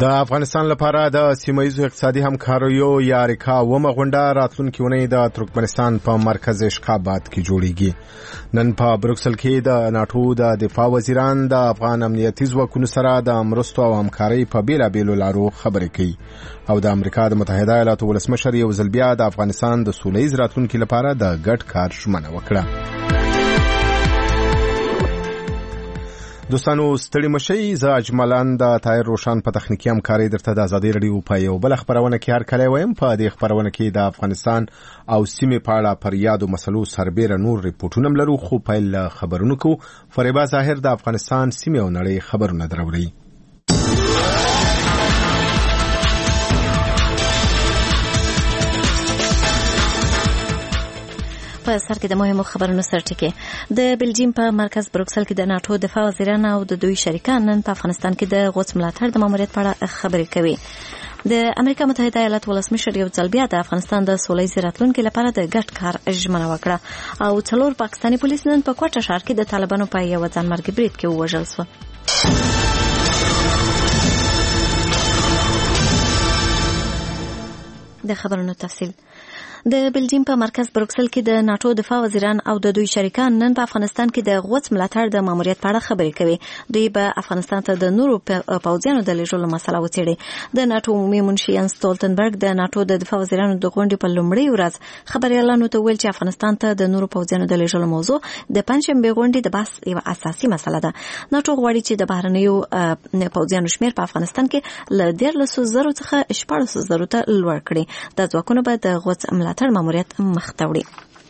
د افغانستان لپاره د سیمه‌ییزو اقتصادي همکاریو یا اریکا ومه غونډه راتلونکي اونۍ د ترکمنستان په مرکز اشخاباد کې جوړیږي. نن په بروکسل کې د ناتو د دفاع وزیران د افغان امنیتي ځواکونو سره د مرستو او همکارۍ په بیلابیلو لارو خبرې کوي او د امریکا د متحده ایالاتو ولسمشر یو ځل بیا د افغانستان د سولهییز راتلونکي لپاره د ګډ کار ژمنه وکړه. دوستانو ستړي مشئ، زه اجملان د طاهر روشن په تخنیکي همکارۍ درته د ازادي رادیو په یو بل خبرونه کې هرکلی وایم. په دې خبرونه کې د افغانستان او سیمې په اړه پر یادو مسلو سربېره نور ریپورټونه لرو، خو پیل خبرونه کو. فریبا ظاهر د افغانستان سیمې او نړۍ خبرونه دروړي. په سر کې د مهمو خبرونو سرټکی. د بلجیم په مرکز بروکسل کې د ناتو دفاع وزیران او د دوی شریکان نن په افغانستان کې د غوڅ ملاتړ د ماموریت په اړه خبرې کوي. د امریکا متحده ایالات ولسمشر یو ځل بیا د افغانستان د سولهییز راتلونکي لپاره د ګډ کار ژمنه وکړه او 4 پاکستاني پولیس نن په کوټه ښار کې د طالبانو په یو ځانمرګي برید کې ووژل شو. د خبرونو تفصیل. د بلجیم په مرکز بروکسل کې د ناتو دفاع وزیران او د دوی شریکان نن په افغانستان کې د غوڅ ملاتړ د ماموریت په اړه خبرې کوي. دوی به افغانستان ته د نورو پوځیانو د لېږلو مسله وڅېړي. د ناتو عمومي منشي یانس ستولتنبرګ د ناتو د دفاع وزیرانو د غونډې په لومړۍ ورځ خبريالانو ته ویل چې افغانستان ته د نورو پوځیانو د لېږلو موضوع د پنځشنبه غونډې د بحث یو اساسي مسله ده. ناتو غواړي چې د بهرنیو پوځیانو شمیر په افغانستان کې له 13,000 څخه 14,000 ته لوړ کړي. د ځواکونو به د غوڅ ملاتړ ماموریت مخ ته وړي.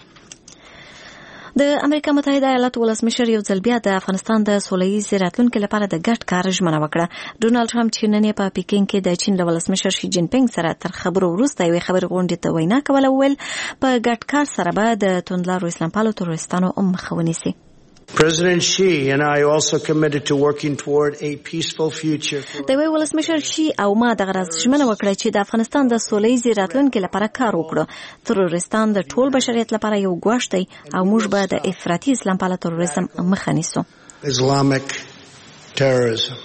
د امریکا متحده ایالاتو ولسمشر یو ځل بیا د افغانستان د سولهییز راتلونکي لپاره د ګډ کار ژمنه وکړه. ډونالد ټرمپ چې نن په پیکینګ کې د چین له ولسمشر شي جین پینګ سره تر خبرو وروسته یوې خبرې غونډې ته وینا کوله، وویل په ګډ کار سره به د توندلارو اسلام پالو تروریستانو مخه ونیسي. President Xi and I also committed to working toward a peaceful future. د ولسمشر شي او ما د غرض ژمنه وکړه چې د افغانستان د سولهییز راتلونکي لپاره کار وکړو. تروریستان د ټول بشریت لپاره یو ګواښ دی او موږ به د افراطي اسلام پاله تروریزم مخه نیسو. Islamic terrorism.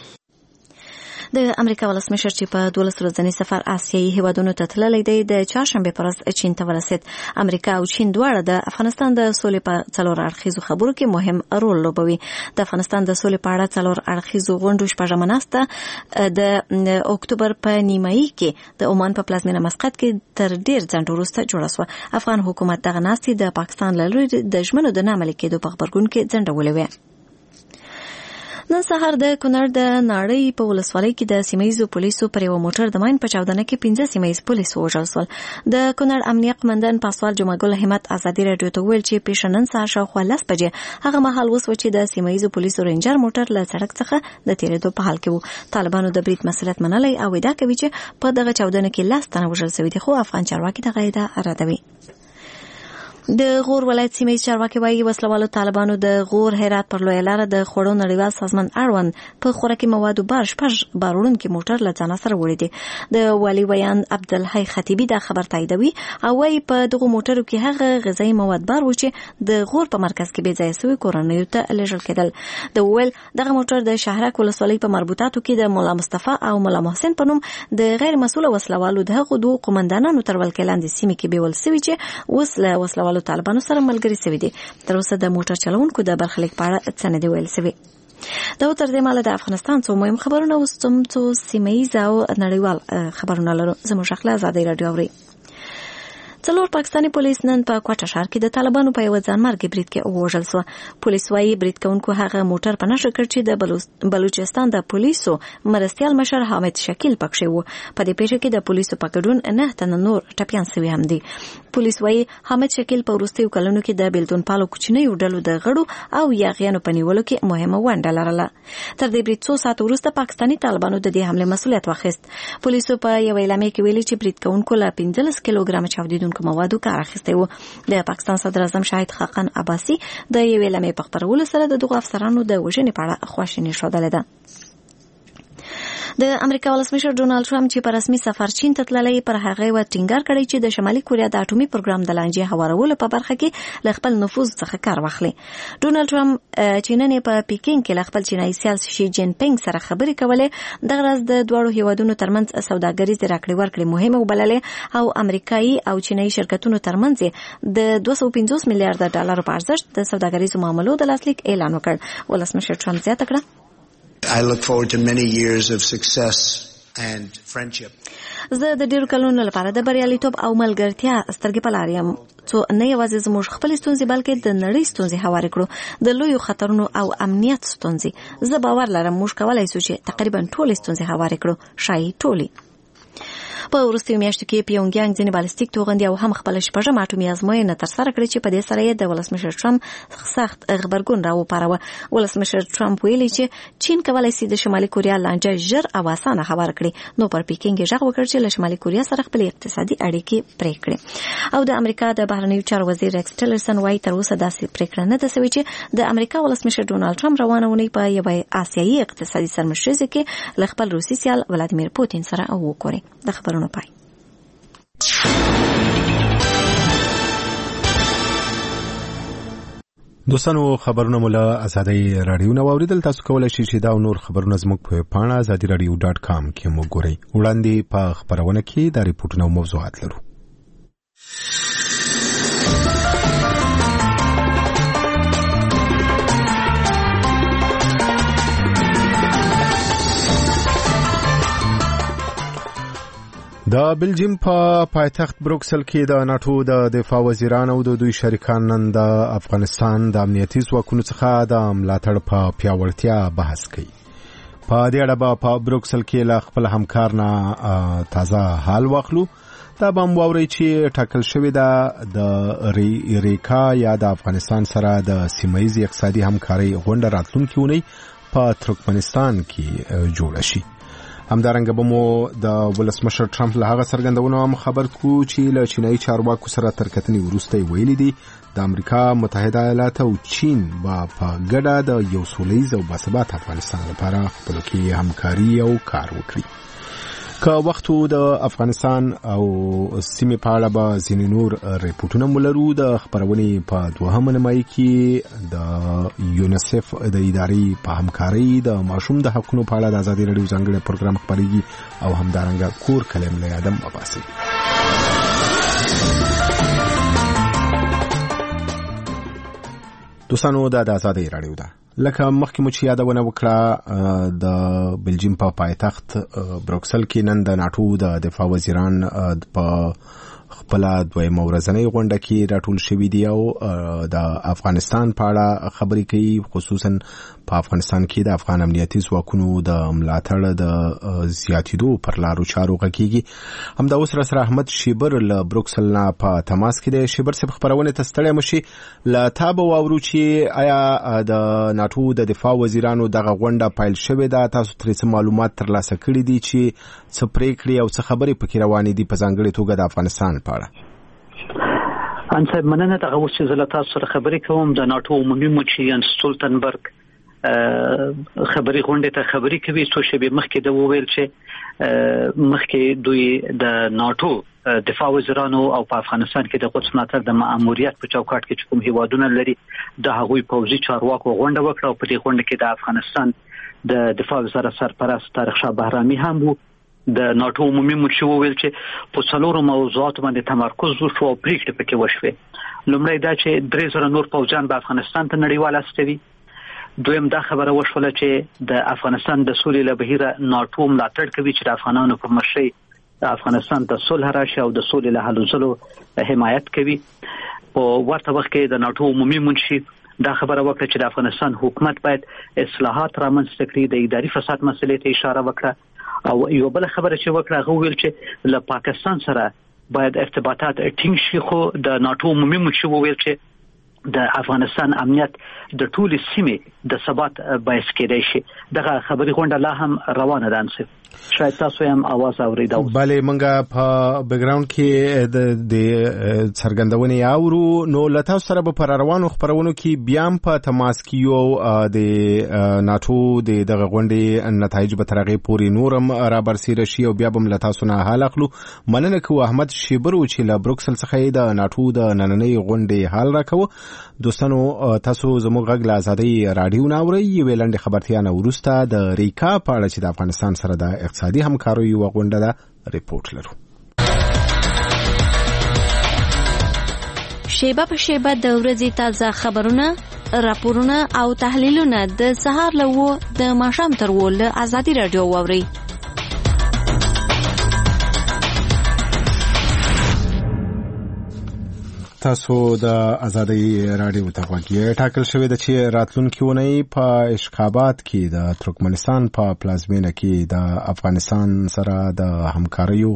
د امریکا ولسمشر چې په 12 ورځنی سفر آسیایي هیوادونو ته تللی دی د چهارشنبه پر ورځ چین ته ورسید. امریکا او چین دواړه د افغانستان د سولې په 4 اړخیزو خبرو کې مهم رول لوبوي. د افغانستان د سولې په اړه 4 اړخیزو غونډو شپږمه ناسته د اکتوبر په نیمایي کې د عمان په پلازمینه مسقط کې تر ډیر ځنډ وروسته جوړه شوه. افغان حکومت دغه ناستې د پاکستان له لوري د ژمنو د نه عملي کېدو په خبرګون کې ځنډولې وې. نن سهار د کونړ د ناړۍ په ولسوالۍ کې د سیمهییزو پولیسو پر یو موټر د ماین په چاودنه کې 15 سیمهییز پولیس ووژل شول. د کونړ امنیه قمندان پاسوال جمعه ګل همت ازادي رادیو ته ویل چې پیښه نن سهار شاوخوا 10 بجې هغه مهال وسو چې د سیمهییزو پولیسو رینجر موټر له سړک څخه د تیرېدو په حال کې وو. طالبانو د برید مسؤلیت منلی او ادعا کوي چې په دغه چاودنه کې 10 تنه وژل شوي دي، خو افغان چارواکي دغه ادعا ردوي. د غور ولایت سیمهییز چارواکي وایي وسلوالو طالبانو د غور هرات پر لویه لاره د خوړو نړیوال سازمان اړوند په خوراکي موادو بار شپږ باروړونکي موټر له ځانه سره وړي دي. د والي ویان عبدالحی خطیبي دا خبر تاییدوي او وایي په دغه موټرو کې هغه غذایي مواد بار و چې د غور په مرکز کې بې ځایه سوي کورنیو ته لیږل کېدل. د ویل دغه موټر د شهرک ولسوالۍ په مربوطاتو کې د مولا مصطفی او مولا محسن په نوم د غیر مسؤل وسلوالو دغه دوه قومندانانو تر ولکې لاندې سیمې کې بیول سوي چې اوس له وسلوالو طالبانو سره ملګری سوي دي. تر اوسه د موټر چلوونکو د برخلیک په اړه څه نه دی ویل سوي. دا تر دې ماله د افغانستان څو مهم خبرونه اوس څو سیمهییز او نړیوال خبرونه لرو. زموږ خپل ازادي رادیو اوري. 4 پاکستاني پولیس نن په کوټه ښار کې د طالبانو په یو ځانمرګي برید کې ووژل شو. پولیس وايي برید کوونکو هغه موټر په نښه کړ چې د بلوچستان د پولیسو مرستیال مشر حامد شکیل پکښې وو. په دې پیښه کې د پولیسو په ګډون 9 تنه نور ټپیان شوي هم دي. پولیس وايي حامد شکیل په وروستیو کلونو کې د بیلتون پالو کوچنیو ډلو د غړو او یاغیانو په نیولو کې مهمه ونډه لرله. تر دې برید 2 ساعت وروسته پاکستاني طالبانو د دې حمله مسؤلیت واخیست. پولیسو په یو اعلامیه کې ویلي چې برید کوونکو له 15 کیلوګرام چاودیدونکو موادو کار اخیستی وو. د پاکستان صدر اعظم شاهد خاقان عباسي د یو اعلامیې په خپرولو سره د دغو افسرانو د وژنې په اړه خواشیني ښودلې ده. د امریکا ولسمشر ډونالد ټرمپ چې په رسمي سفر چین ته تللی پر هغه و ټینګار کړی چې د شمالي کوریا د اټومي پروګرام د لانجې هوارولو په برخه کې ل خپل نفوذ څخه کار واخلي. ډونالد ټرمپ چې نن په پیکینګ کې ل خپل چینایي سیال شي جین پینګ سره خبرې کولې د غرض د دوړو هیوادونو ترمنځ سوداګریز راکړې ورکړې مهمه وبللې او امریکایي او چینایي شرکتونو ترمنځ د 250 میلیارډ ډالر په ارزښت د سوداګریزو معاملو د لاسلیک اعلان وکړ. ولسمشر ټرمپ زیاته کړه I look forward to many years of success and friendship. زه د ډیرو کلونو لپاره د بریالیتوب او ملګرتیا سترګې په لار یم څو نه یوازې زموږ خپل ستونزې بلکې د نړۍ ستونزې هوارې کړو د لویو خطرونو او امنیت ستونزې. زه باور لرم موږ کولای شو چې تقریبا ټول ستونزې هوارې کړو شایي ټولي. په وروستیو میاشتو کې پیونګیانګ ځینې بالستیک توغندي او هم خپل شپږم اټومي ازموینه ترسره کړې چې په دې سره یې د ولسمشر ټرمپ سخت غبرګون راوپاروه. ولسمشر ټرمپ ویلي چې چین کولای شي د شمالي کوریا لانجه ژر او اسانه هوار کړي. نو پر پیکینګ یې غږ وکړ چې له شمالي کوریا سره خپل اقتصادي اړیکې پرې کړي. او د امریکا د بهرنیو چارو وزیر ریکس ټیلرسن وايي تر اوسه داسې پریکړه نه ده شوې چې د امریکا ولسمشر ډونالد ټرمپ روانه ونی په یو آسیایي اقتصادي سرمشریزه کې له خپل روسي سیال ولادیمیر پوتین سره وکړي. د خبرونو پای. دوستانو خبرونه مولا ازادي رادیو نو اوریدل. تاسو کولای شئ چې دا نور خبرونه زموږ په پاڼه azadiradio.com کې مو ګورئ. وړاندې په خبرونه کې د ریپورتونو موضوعات لرو. د بلجیم په پایتخت بروکسل کې د ناتو د دفاع وزیرانو او د دوی شریکان نن د افغانستان د امنیتي ځواکونو څخه د ملاتړ په پیاوړتیا بحث کوي. په دې اړه په بروکسل کې له خپل همکار نه تازه حال واخلو. دا به واوري چې ټاکل شوی د ریکا یا د افغانستان سره د سیمایي اقتصادي همکاري غونډه راتلونکي ونی په ترکمنستان کې جوړ شي. همدارنګه به مو د ولسمشر ټرمپ له هغه څرګندونو هم خبر کو چې له چینایي چارواکو سره تر کتنې وروسته ویلي دي د امریکا متحده ایالات او چین په ګډه د یو سولهییز او باثبات افغانستان لپاره خپل کې همکاري او کار وکړي. که وختو د افغانستان او سیمې په اړه به ځینې نور ریپورټونه مولرو. د خبرونې په دوهمه نیمایي کې د یونیسف د ادارې په همکاري د ماشوم د حقوقو په اړه د ازادي رادیو ځانګړی پروګرام خبرېږي او همدارنګه کور کلم له ادم عباسي. دوستانو دا د ازادي رادیو ده. لکه مخکې مو چې یادونه وکړه د بلجیم په پایتخت بروکسل کې نن د ناتو د دفاع وزیران په خپل دویمه ورځنۍ غونډه کې راټول شوي دي او د افغانستان په اړه خبرې کوي. خصوصا په افغانستان کې د افغان امنیتي ځواکونو د ملاتړ د زیاتېدو پر لارو چارو غږیږي. همدا اوس سره احمد شیبر له بروکسل نه په تماس کې دی. شیبر صاحب خبرونه ته ستړی مشي له تا به واورو چې آیا د ناتو د دفاع وزیرانو دغه غونډه پایل شوې ده؟ تاسو ترې څه معلومات ترلاسه کړي دي چې څه پریکړې او څه خبرې پکې روانې دي په ځانګړې توګه د افغانستان په اړه؟ ان صاحب مننه. دغه اوس چې زه له تاسو سره خبرې کوم د ناتو عمومي مچ یان سټولتنبرګ خبري غونډه ته خبري کوي. څو شپې مخکې د وویل چې مخکې دوی د ناتو دفاع وزیرانو او په افغانستان کې د قدس ملاتړ د مأموریت په چوکاټ کې کوم هیوادونه لري د هغوی پوځي چارواکو غونډه وکړه او په دې غونډه کې د افغانستان د دفاع وزارت سرپرست طارق شاه بهرامي هم وو. د ناتو عمومي مشر وویل چې په څلورو موضوعاتو باندې تمرکز وشو او پریکړې پکې وشوې. لومړی دا چې 3000 نور پوځیان به افغانستان ته نړیوال استوي. دویم دا خبره وشوله چې د افغانستان د سولې له بهیره ناتو ملاتړ کوي چې د افغانانو په مشرۍ افغانستان ته صلح راشي او د سولې له حل ځلو حمایت کوي. په ورته وخت کې د ناتو عمومي منشي دا خبره وکړه چې د افغانستان حکومت باید اصلاحات رامنځته کړي. د اداري فساد مسلې ته اشاره وکړه او یو بل خبره چې وکړه هغه ویل چې له پاکستان سره باید ارتباطات ټینګ شي. خو د ناتو عمومي منشي وویل چې د افغانستان امنیت د ټولې سیمې د ثبات باعث کېدای شي. دغه خبري غونډه لا هم روانه ده. انصف شاید تاسو هم आवाज اوریدو. بله منګه په بیک گراوند کې د څرګندونې اورو. نو لته سره په روانو خبرونو کې بیا په تماس کې یو د ناتو دغه غونډې نتایج به ترغه پوری نورم را برسیره شي او بیا به لته سونه حال اخلو. مننه کو احمد شیبرو چې له بروکسل څخه د ناتو د نننۍ غونډې حال راکوه. دوستانو تاسو زموږ غږ له ازادۍ رادیو ناوړی ویلند خبرتیا نه ورسته د ریکا په اړه چې د افغانستان سره د اقتصادي همکاریو غونډه ده ریپورت لرو. شیبه په شیبه د ورځې تازه خبرونه، راپورونه او تحلیلونه د سهار له و د ماښام تر و له ازادي رادیو واوري. تاسو د ازادۍ رادیو ته غوږی ټاکل شوی د چې راتلونکي ونې په اشخابات کې د ترکمنستان په پلازمینه کې د افغانستان سره د همکاریو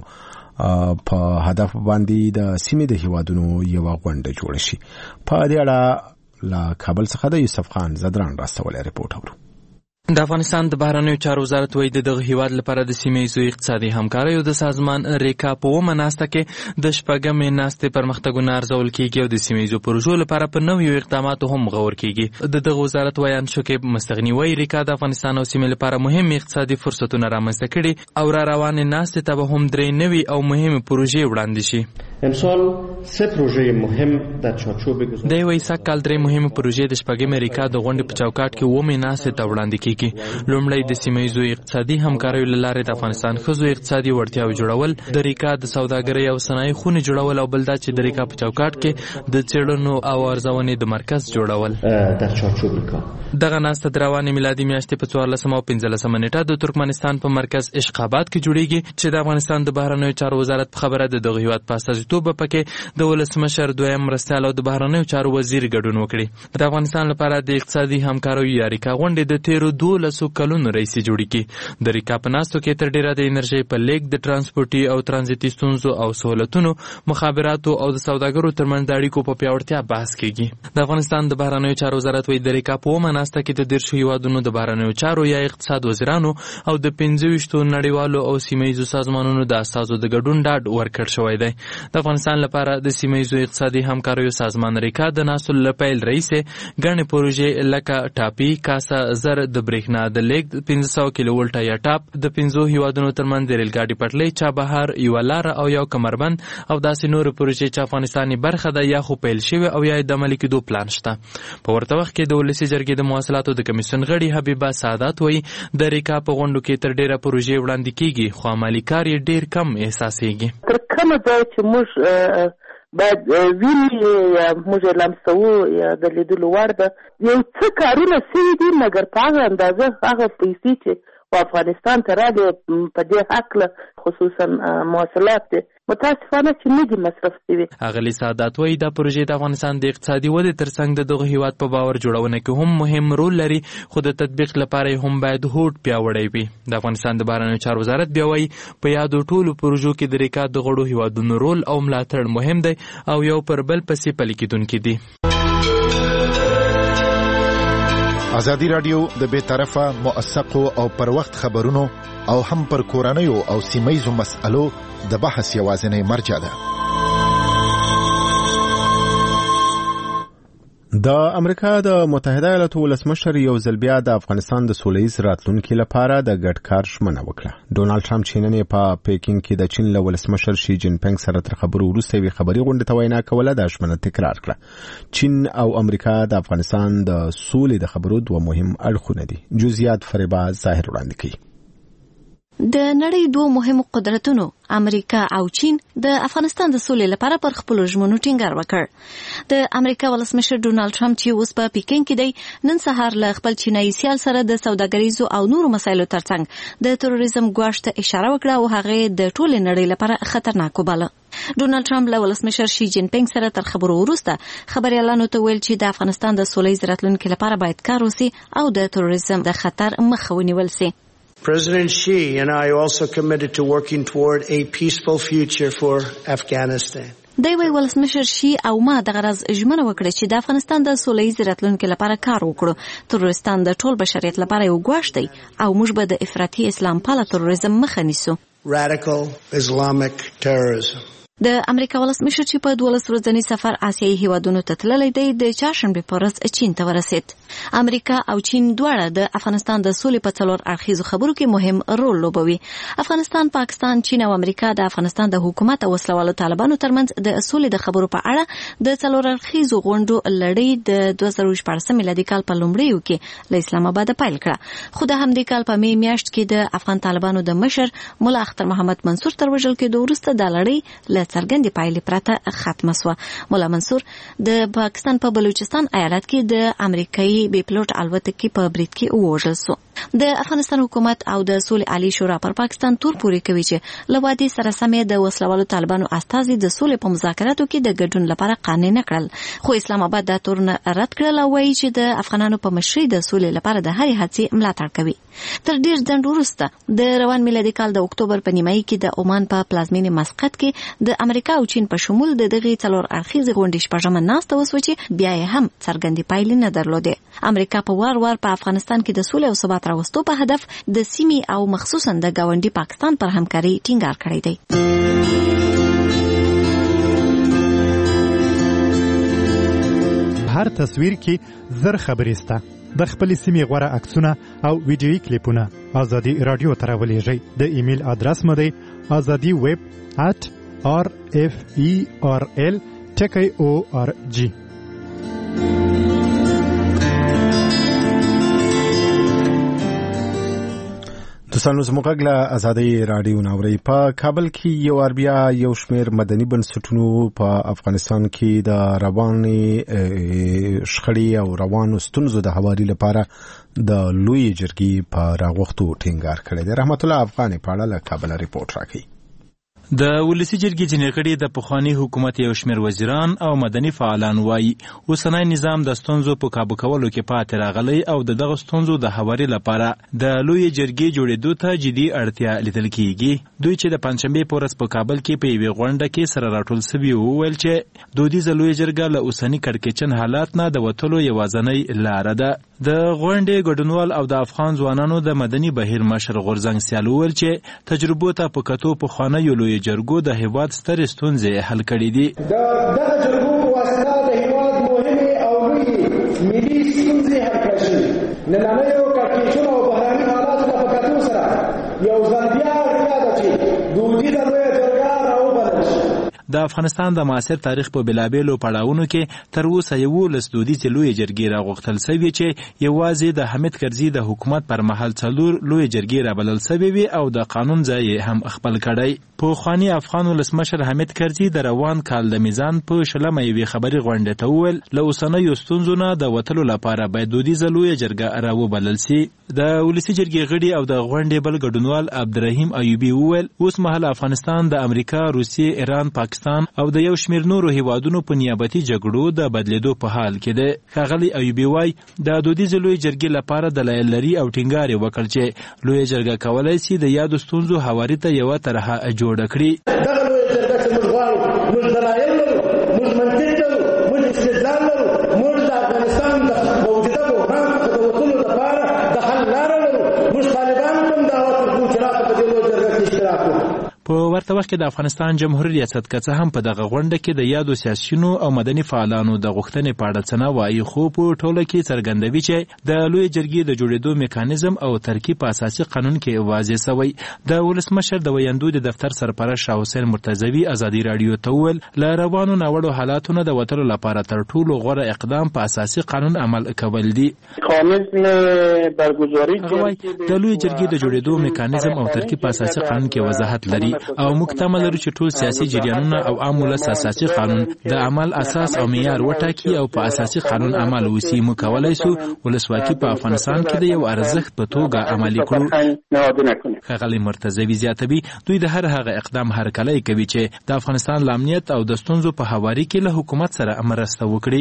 په هدف باندې د سیمې د هیوادونو یو غونډه جوړ شي. په دې اړه له کابل څخه د یوسف خان زدران راستولې ریپورت اورو. د افغانستان د بهرنیو چارو وزارت وایي د دغه هیواد لپاره د سیمه‌ییزو اقتصادي همکاریو د سازمان ریکا په ومه ناسته کې د شپږمې ناستې پرمختګونه ارزول کیږي او د سیمه‌ییزو پروژو لپاره په نویو اقداماتو هم غور کیږي. د دغه وزارت وایي شکیب مستغنی وایي ریکا د افغانستان او سیمې لپاره مهم اقتصادي فرصتونه رامنځته کړي او را روانې ناستې ته به هم درې نوي او مهمې پروژې وړاندې شي. امسال سه پروژه مهم در چارچوب د یو سکهال درې مهمه پروژې د شپږمې ریکا د غونډې په چوکاټ کې ومه ناستې ته وړاندې کیږي. لومړی د سیمه‌ییزو اقتصادي همکاریو له لارې د افغانستان ښځو اقتصادي وړتیاوې جوړول، د ریکا د سوداګرۍ او صنایع خونې جوړول او بل دا چې د ریکا په چوکاټ کې د څېړنو او ارزونې د مرکز جوړول. در چارچوب ریکا دغه ناسته د روانې میلادي میاشتې په 14 او 15 نیټه د ترکمنستان په مرکز اشخابات کې جوړیږي چې د افغانستان د بهرنیو چارو وزارت په خبره د دغه هیواد په استازیتوب پکې د ولسمشر دویم مرستیال او د بهرنیو چارو وزیر ګډون وکړي. د افغانستان لپاره د اقتصادي همکاریو یا ریکا غونډې د تیرو 12 کلونو رئیسي جوړیږي. د ریکا په ناستو کې تر ډیره د انرژي په لیږد، د ترانسپورتي او ترانزیتي ستونزو او سہولتونو، مخابراتو او د سوداګرو ترمنځ د اړیکو په پیاوړتیا بحث کیږي. د افغانستان د بهرنیو چارو وزارت وایي د ریکا په ومه ناسته کې د 10 هیوادونو د بهرنیو چارو یا اقتصاد وزیرانو او د 25 نړیوالو او سیمه‌ییزو سازمانونو د اساسو د ګډون ډاډ ورکړ شوی دی. د افغانستان لپاره د سیمه‌ییزو اقتصادي همکاریو سازمان ریکا د ناسو لپیل رئیس ګڼې پروژې لکه ټاپي، کاسا زر د برېښنا د لیږد، 500 کیلو ولټا یا ټاپ، د 5 هیوادونو ترمنځ د ریل ګاډي پټلۍ، چابهار، یو لار او یو کمربند او داسې نور پروژې چې افغانستاني برخه ده یا خو پیل شوی او یا د عملي کېدو پلان شته. په ورته وخت کې د ولسي جرګې د مواصلاتو د کمیسیون غړي حبیبه سعادت وایي د ریکا په غونډو کې تر ډیره پروژې وړاندې کیږي خو عملي کار یې ډیر کم احساسېږي. تر کومه ځای چې موږ باید ویني یا موږ لمسو یا د لیدلو وړ ده یو څه کارونه سوي دي مګر په هغه اندازه هغه پیسې چې افغانستان ته راغلي په دې هکله خصوصا مواصلات متاسفانه چې نه دي مصرف شوي. اغلي سعادت وایي دا پروژې د افغانستان د اقتصادي ودې ترڅنګ د دغه هیواد په باور جوړونه کې هم مهم رول لري خو د تطبیق لپاره هم باید هوډ پیاوړی وي. د افغانستان د بهرنیو چارو وزارت بیا وایي په یادو ټولو پروژو کې د ریکا د غړو هیوادونو رول او ملاتړ مهم دی او یو پر بل پسې پلي کېدونکي دي. ازادي رادیو د بے طرفه موثقو او پر وخت خبرونو او هم پر کورنیو او سیمه‌ییزو مسألو د بحث یوازینی مرجع ده. د امریکا د متحده ایالاتو ولسمشر یو ځل بیا د افغانستان د سولهییز راتلونکي لپاره د ګډ کار ژمنه وکړه. ډونالد ټرمپ چې نن په پیکینګ کې د چین له ولسمشر شي جین پینګ سره تر خبرو وروسته یې خبري غونډه ته وینا کوله د ژمنه تکرار کړه. چین او امریکا د افغانستان د سولې د خبرو دوه مهم اړخونه دي. جزئیات فریبا ظاهر وړاندې کوي. د نړۍ دوه مهم قدرتونو امریکا او چین د افغانستان د سولې لپاره پر خپل ژمنو ټینګار وکړ. د امریکا ولسمشر ډونالد ټرمپ چې اوس په پیکینګ کې دی نن سهار له خپل چینایي سیال سره د سوداګریزو او نورو مسایلو ترڅنګ د تروریزم ګواښ ته اشاره وکړه او هغه د ټولې نړۍ لپاره خطرناک وباله. ډونالد ټرمپ له ولسمشر شي جین پینګ سره تر خبرو وروسته خبريالانو ته ویل چې د افغانستان د سولې راتلونکي لپاره باید کار وشي او د تروریزم د خطر مخه ونیول شي. President Xi and I also committed to working toward a peaceful future for Afghanistan. دی وی ولسمشر شي او ما د غرض ژمنه وکړه چې د افغانستان د سولهییز راتلونکي لپاره کار وکړو. تروریستان د ټول بشریت لپاره یو ګواښ دی او موږ به د افراطي اسلام پاله تروریزم مخه نیسو. Radical Islamic terrorism. د امریکا ولسمشر چې په 12 ورځنی سفر آسیایي هیوادونو ته تللی دی د چهارشنبه په ورځ چین ته ورسید. امریکا او چین دواړه د افغانستان د سولې په څلور اړخیزو خبرو کې مهم رول لوبوي. افغانستان، پاکستان، چین او امریکا د افغانستان د حکومت او وسلوالو طالبانو ترمنځ د سولې د خبرو په اړه د څلور اړخیزو غونډو لړۍ د 2014 میلادي کال په لومړیو کې له اسلام آباد پیل کړه. خو د همدې کال په می میاشت کې د افغان طالبانو د مشر مولا اختر محمد منصور تر وژل کېدو وروسته د لړۍ له څرګندې پایلې پرته ختمه شوه. مولا منصور د پاکستان په بلوچستان ایالت کې د امریکایي بي پلوټ الوتکې په برید کې ووژل شو. د افغانستان حکومت او د سولې عالی شورا پر پاکستان تور پورې کوي چې له وادي سره سمې د وسلوالو طالبانو استازي د سولې په مذاکراتو کې د ګډون لپاره قانع نه کړل. خو اسلام آباد دا تورونه رد کړل او وایي چې د افغانانو په مشرۍ د سولې لپاره د هرې هڅې ملاتړ کوي. تر ډیر ځنډ وروسته د روان میلادي کال د اکتوبر په نیمایي کې د عمان په پلازمینې مسقط کې د امریکا او چین په شمول د دغه څلور اړخیزې غونډې شپږمه ناسته وسوه چې بیا یې هم څرګندې پایلې نه درلودې. امریکا په وار په افغانستان کې د سولې او ثبات راوستو په هدف د سیمې او مخصوصا د ګاونډي پاکستان پر همکاري ټینګار کړی دی. هر تصویر کې زر خبرې سته. د خپل سیمې غوره عکسونه او ویډیویي کلیپونه ازادي رادیو ته راولېږئ. د ایمیل ادرس مو دی azadiweb@rferl.org. دوستانو زموږ غږ له ازادي رادیو ناوري. په کابل کې یو اربیا یو شمیر مدني بنسټونو په افغانستان کې د رواني شخړې او روانو ستونزو د هواري لپاره د لوی جرګې په راغوښتو ټینګار کړی دی. رحمت الله افغان په اړه له کابل ریپورت راکړي. د ولسی جرګې ځینې غړي د پخوانی حکومت یو شمېر وزیران او مدني فعالان وایي اوسنی نظام د ستونزو په کابو کولو کې پاتې راغلی او دغه ستونزو د هواري لپاره د لوی جرګې جوړېدو ته جدي اړتیا لیدل کېږي. دوی چې د پنځشنبې په ورځ په کابل کې په یوې غونډه کې سره راټول سوي وویل چې دودیزه لوی جرګه له اوسني کړکېچن حالات نه د وتلو یوازینۍ لاره ده. د غونډې ګډونوال او د افغان ځوانانو د مدني بهیر مشر غورزنګ سیال وویل چې تجربو ته په کتو پخوانیو لوی جرګو د هیواد سترې ستونزې حل کړي دي. دغه جرګو په واسطه د هیواد مهمې او لویې ملي ستونزې حل کړل شوې. نننیو کړکېچونو او بهرني حالاتو ته په کتو سره یو ځل بیا اړتیا ده چې دودیزه لویه جرګه راوبلل شي. د افغانستان د معاصر تاریخ په بېلابېلو پړاوونو کې تر اوسه 11 دودیزې لویې جرګې راغوښتل سوي چې یوازې د حامد کرزي د حکومت پر مهال 4 لویې جرګې رابلل سوي وي او د قانون ځای هم خپل کړی. پخواني افغان ولسمشر حامد کرزي د روان کال د میزان په 20 یوې خبري غونډې ته وویل له اوسنیو ستونزو نه د وتلو لپاره باید دودیزه لویه جرګه راوبلل سي. د ولسي جرګې غړي او د غونډې بل ګډونوال عبدالرحیم ایوبي وویل اوس مهال افغانستان د امریکا، روسیې، ایران، پاکستان او د یو شمېر نورو هیوادونو په نیابتي جګړو د بدلیدو په حال کې دی. ښاغلی ایوبي وایي د دودیزې لویې جرګې لپاره دلایل لري او ټینګار یې وکړ چې لویه جرګه کولی سي د یادو ستونزو هواري ته یوه طرحه جوړه کړي. دغه لویه جرګه چې موږ غواړو، موږ دلایل لرو، موږ منطق لرو، موږ استدلال لرو، موږ د افغانستان د موجوده بحران څخه د وتلو لپاره د حل لاره لرو. موږ طالبانو ته هم دعوت ورکوو چې راته په دې لویه جرګه کې اشتراک وکړو. په ورته وخت کې د افغانستان جمهوریت ریاست که څه هم په دغه غونډه کې د یادو سیاسیونو او مدني فعالانو د غوښتنې په اړه څه نه وایي، خو په ټوله کې څرګندوي چې د لویې جرګې د جوړېدو میکانیزم او ترکیب په اساسي قانون کې واضح شوی. د ولسمشر د ویاندو د دفتر سرپرست شاه حسین مرتضوي ازادي رادیو ته وویل له روانو ناوړو حالاتو نه د وتلو لپاره تر ټولو غوره اقدام په اساسي قانون عمل کول دي. د لویې جرګې د جوړېدو میکانیزم او ترکیب په اساسي قانون کې وضاحت لري او موږ تمه لرو چې ټول سیاسي جریانونه او عام ولس اساسي قانون د عمل اساس او معیار وټاکي او په اساسي قانون عمل وسی. موږ کولای شو ولسواکي په افغانستان کې د یو ارزښت په توګه عملي کړو. ښاغلی مرتضوي زیاتوي دوی د هر هغه اقدام هرکلی کوي چې د افغانستان له امنیت او د ستونزو په هواري کې له حکومت سره مرسته وکړي.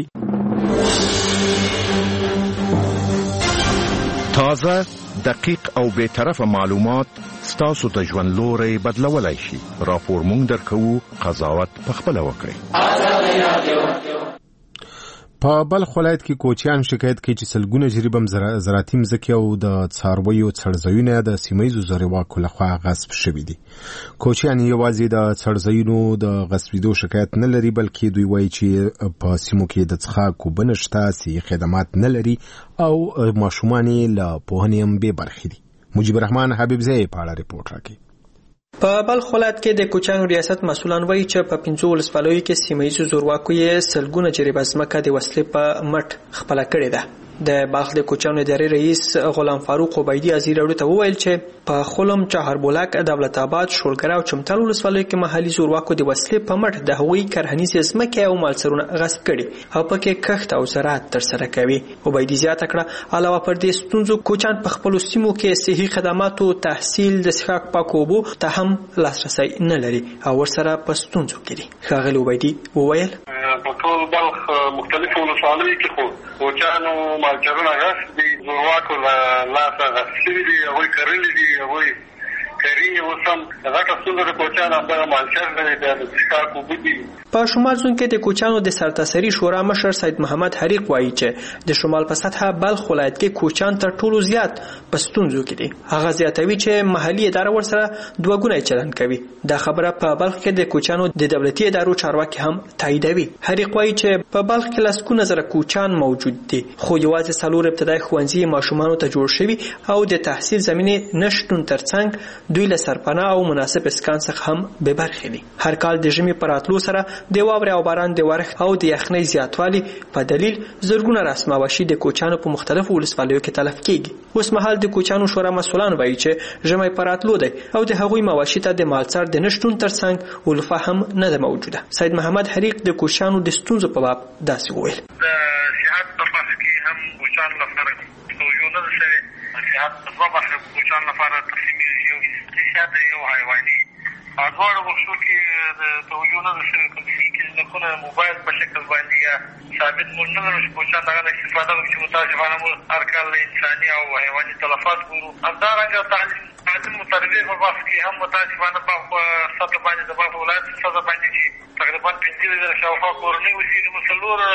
تازه، دقیق او بی‌طرفه معلومات ستاسو د ژوند لوري بدلولای شي. راپور مونږ درکو، قضاوت پخپله وکړئ. په بلخ ولایت کې کوچیان شکایت کوي چې سلګونه جریبم زراعتي مځکې او د څارویو څړځایونه د سیمه‌ییزو زورواکو لخوا غصب شوي دي. کوچیان یوازې د څړځایونو د غصبېدو شکایت نه لري، بلکې دوی وایي چې په سیمو کې د څښاک اوبه نشته، صحي خدمات نه لري او ماشومان یې له پوهنې هم بې برخې دي. مجيب الرحمن حبیبزی په اړه ریپورت راکړي. په بلخ ولایت کې د کوچیانو ریاست مسؤلان وایي چې په 15 ولسوالیو کې سیمه‌ییزو زورواکو یې سلګونه جریبه ځمکه د وسلې په مټ خپله کړې ده. د بلخ د کوچیانو ادارې رئیس غلام فاروق عبیدی ازیر راډیو ته وویل چې په خلم، چهاربولک، دولت آباد، شولګره او چمتال ولسوالیو کې محلي زورواکو د وسلې په مټ د هغوی کرهنیزې ځمکې او مالسرونه غصب کړي او پکې کښت او زراعت ترسره کوي. عبیدی زیاته کړه علاوه پر دې ستونزو کوچیان په خپلو سیمو کې صحي خدماتو، تحصیل، د څښاک پاکو اوبو ته هم لاسرسی نه لري او ورسره په ستونزو کې دي. ښاغلي عبیدی وویل په ټول بلخ مختلفو ولسوالیو کې خو کوچیانو مالچرونه غصب دي، زورواکو لاسه غصب شوي دي، هغوی کرلي دي، هغوی کري اوس هم غټه ستونزه د کوچیانو همدغه مالچر دی، د څښاک اوبه دي. په شمال زون کې د کوچیانو د سرتاسري شورا مشر سید محمد حریق وایي چې د شمال په سطحه بلخ ولایت کې کوچیان تر ټولو زیات په ستونزو کې دي. هغه زیاتوي چې محلي اداره ورسره دوه ګونی چلند کوي. دا خبره په بلخ کې د کوچیانو د دولتي ادارو چارواکي هم تاییدوي. حریق وایي چې په بلخ کې لسګونه زره کوچیان موجود دي، خو یوازې 4 ابتدایي ښوونځي ماشومانو ته جوړ شوي او د تحصیل زمینې نشتون ترڅنګ دوی له سرپناه او مناسب اسکان څخه هم بې برخې دي. هر کال د ژمي په راتلو سره د واورې او باران د ورښت او د یخنۍ زیاتوالي په دلیل زرګونه رسم مواشي د کوچیانو په مختلفو ولسوالیو کې تلف کیږي. اوس مهال د کوچیانو شورا مسؤلان وایي چې ژمی په راتلو دی او د هغوی مواشي ته د مالڅار د نشتون ترڅنګ ولفه هم نه ده موجوده. سید محمد حریق د کوچیانو د ستونزو په باب داسې وویل. د صحت په برخه کې هم کوچیانو لپاره توجه نه ده شوې. صحت په دوه برخه کوچیانو لپاره تقسیم یو صحت یو حیواني. دواړو بخشو کې د توجه نه ده شوې. فزیکي ځواکونه موبایل په شکل باندې یا ثابت موږ نه لرو چې کوچیان دغه نه استفاده وکړي چې متاسفانه موږ هر کال انساني او حیواني تلفات ګورو. همدارنګه تعلیم او تربیې په بحث کې هم متاسفانه په سطح باندې د بلخ ولایت سطح باندې چې تقریبا 15,000 شاوخوا کورنۍ اوسېږي، نو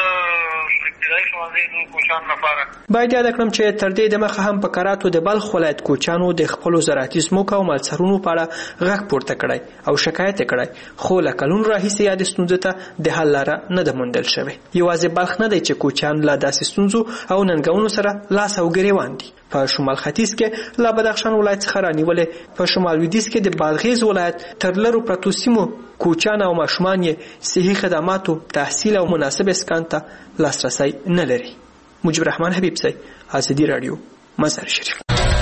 4 ابتدایي ښوونځي د کوچیانو لپاره. باید یاد کړم چې تر دې دمخه هم په کراتو د بلخ ولایت کوچیانو د خپلو زراعتي ځمکو او مالسرونو په اړه غږ پورته کړی او شکایت کړی، خو له کلونو راهیسې یادې ستونزې ته د حل لاره نه ده موندل شوې. یوازې بلخ نه دی چې کوچیان له داسې ستونزو او ننګونو سره لاس او ګریوان دي. په شمال ختیځ کې له بدخشان ولایت څخه رانیولې، په شمال لویدیځ کې د بادغیس ولایت تر لرو پرتو سیمو کوچیان او ماشومان یې صحي خدماتو، تحصیل او مناسب اسکان ته لاسرسی نه لري. مجيب الرحمن حبیبزی، ازادي رادیو، مزار شریف.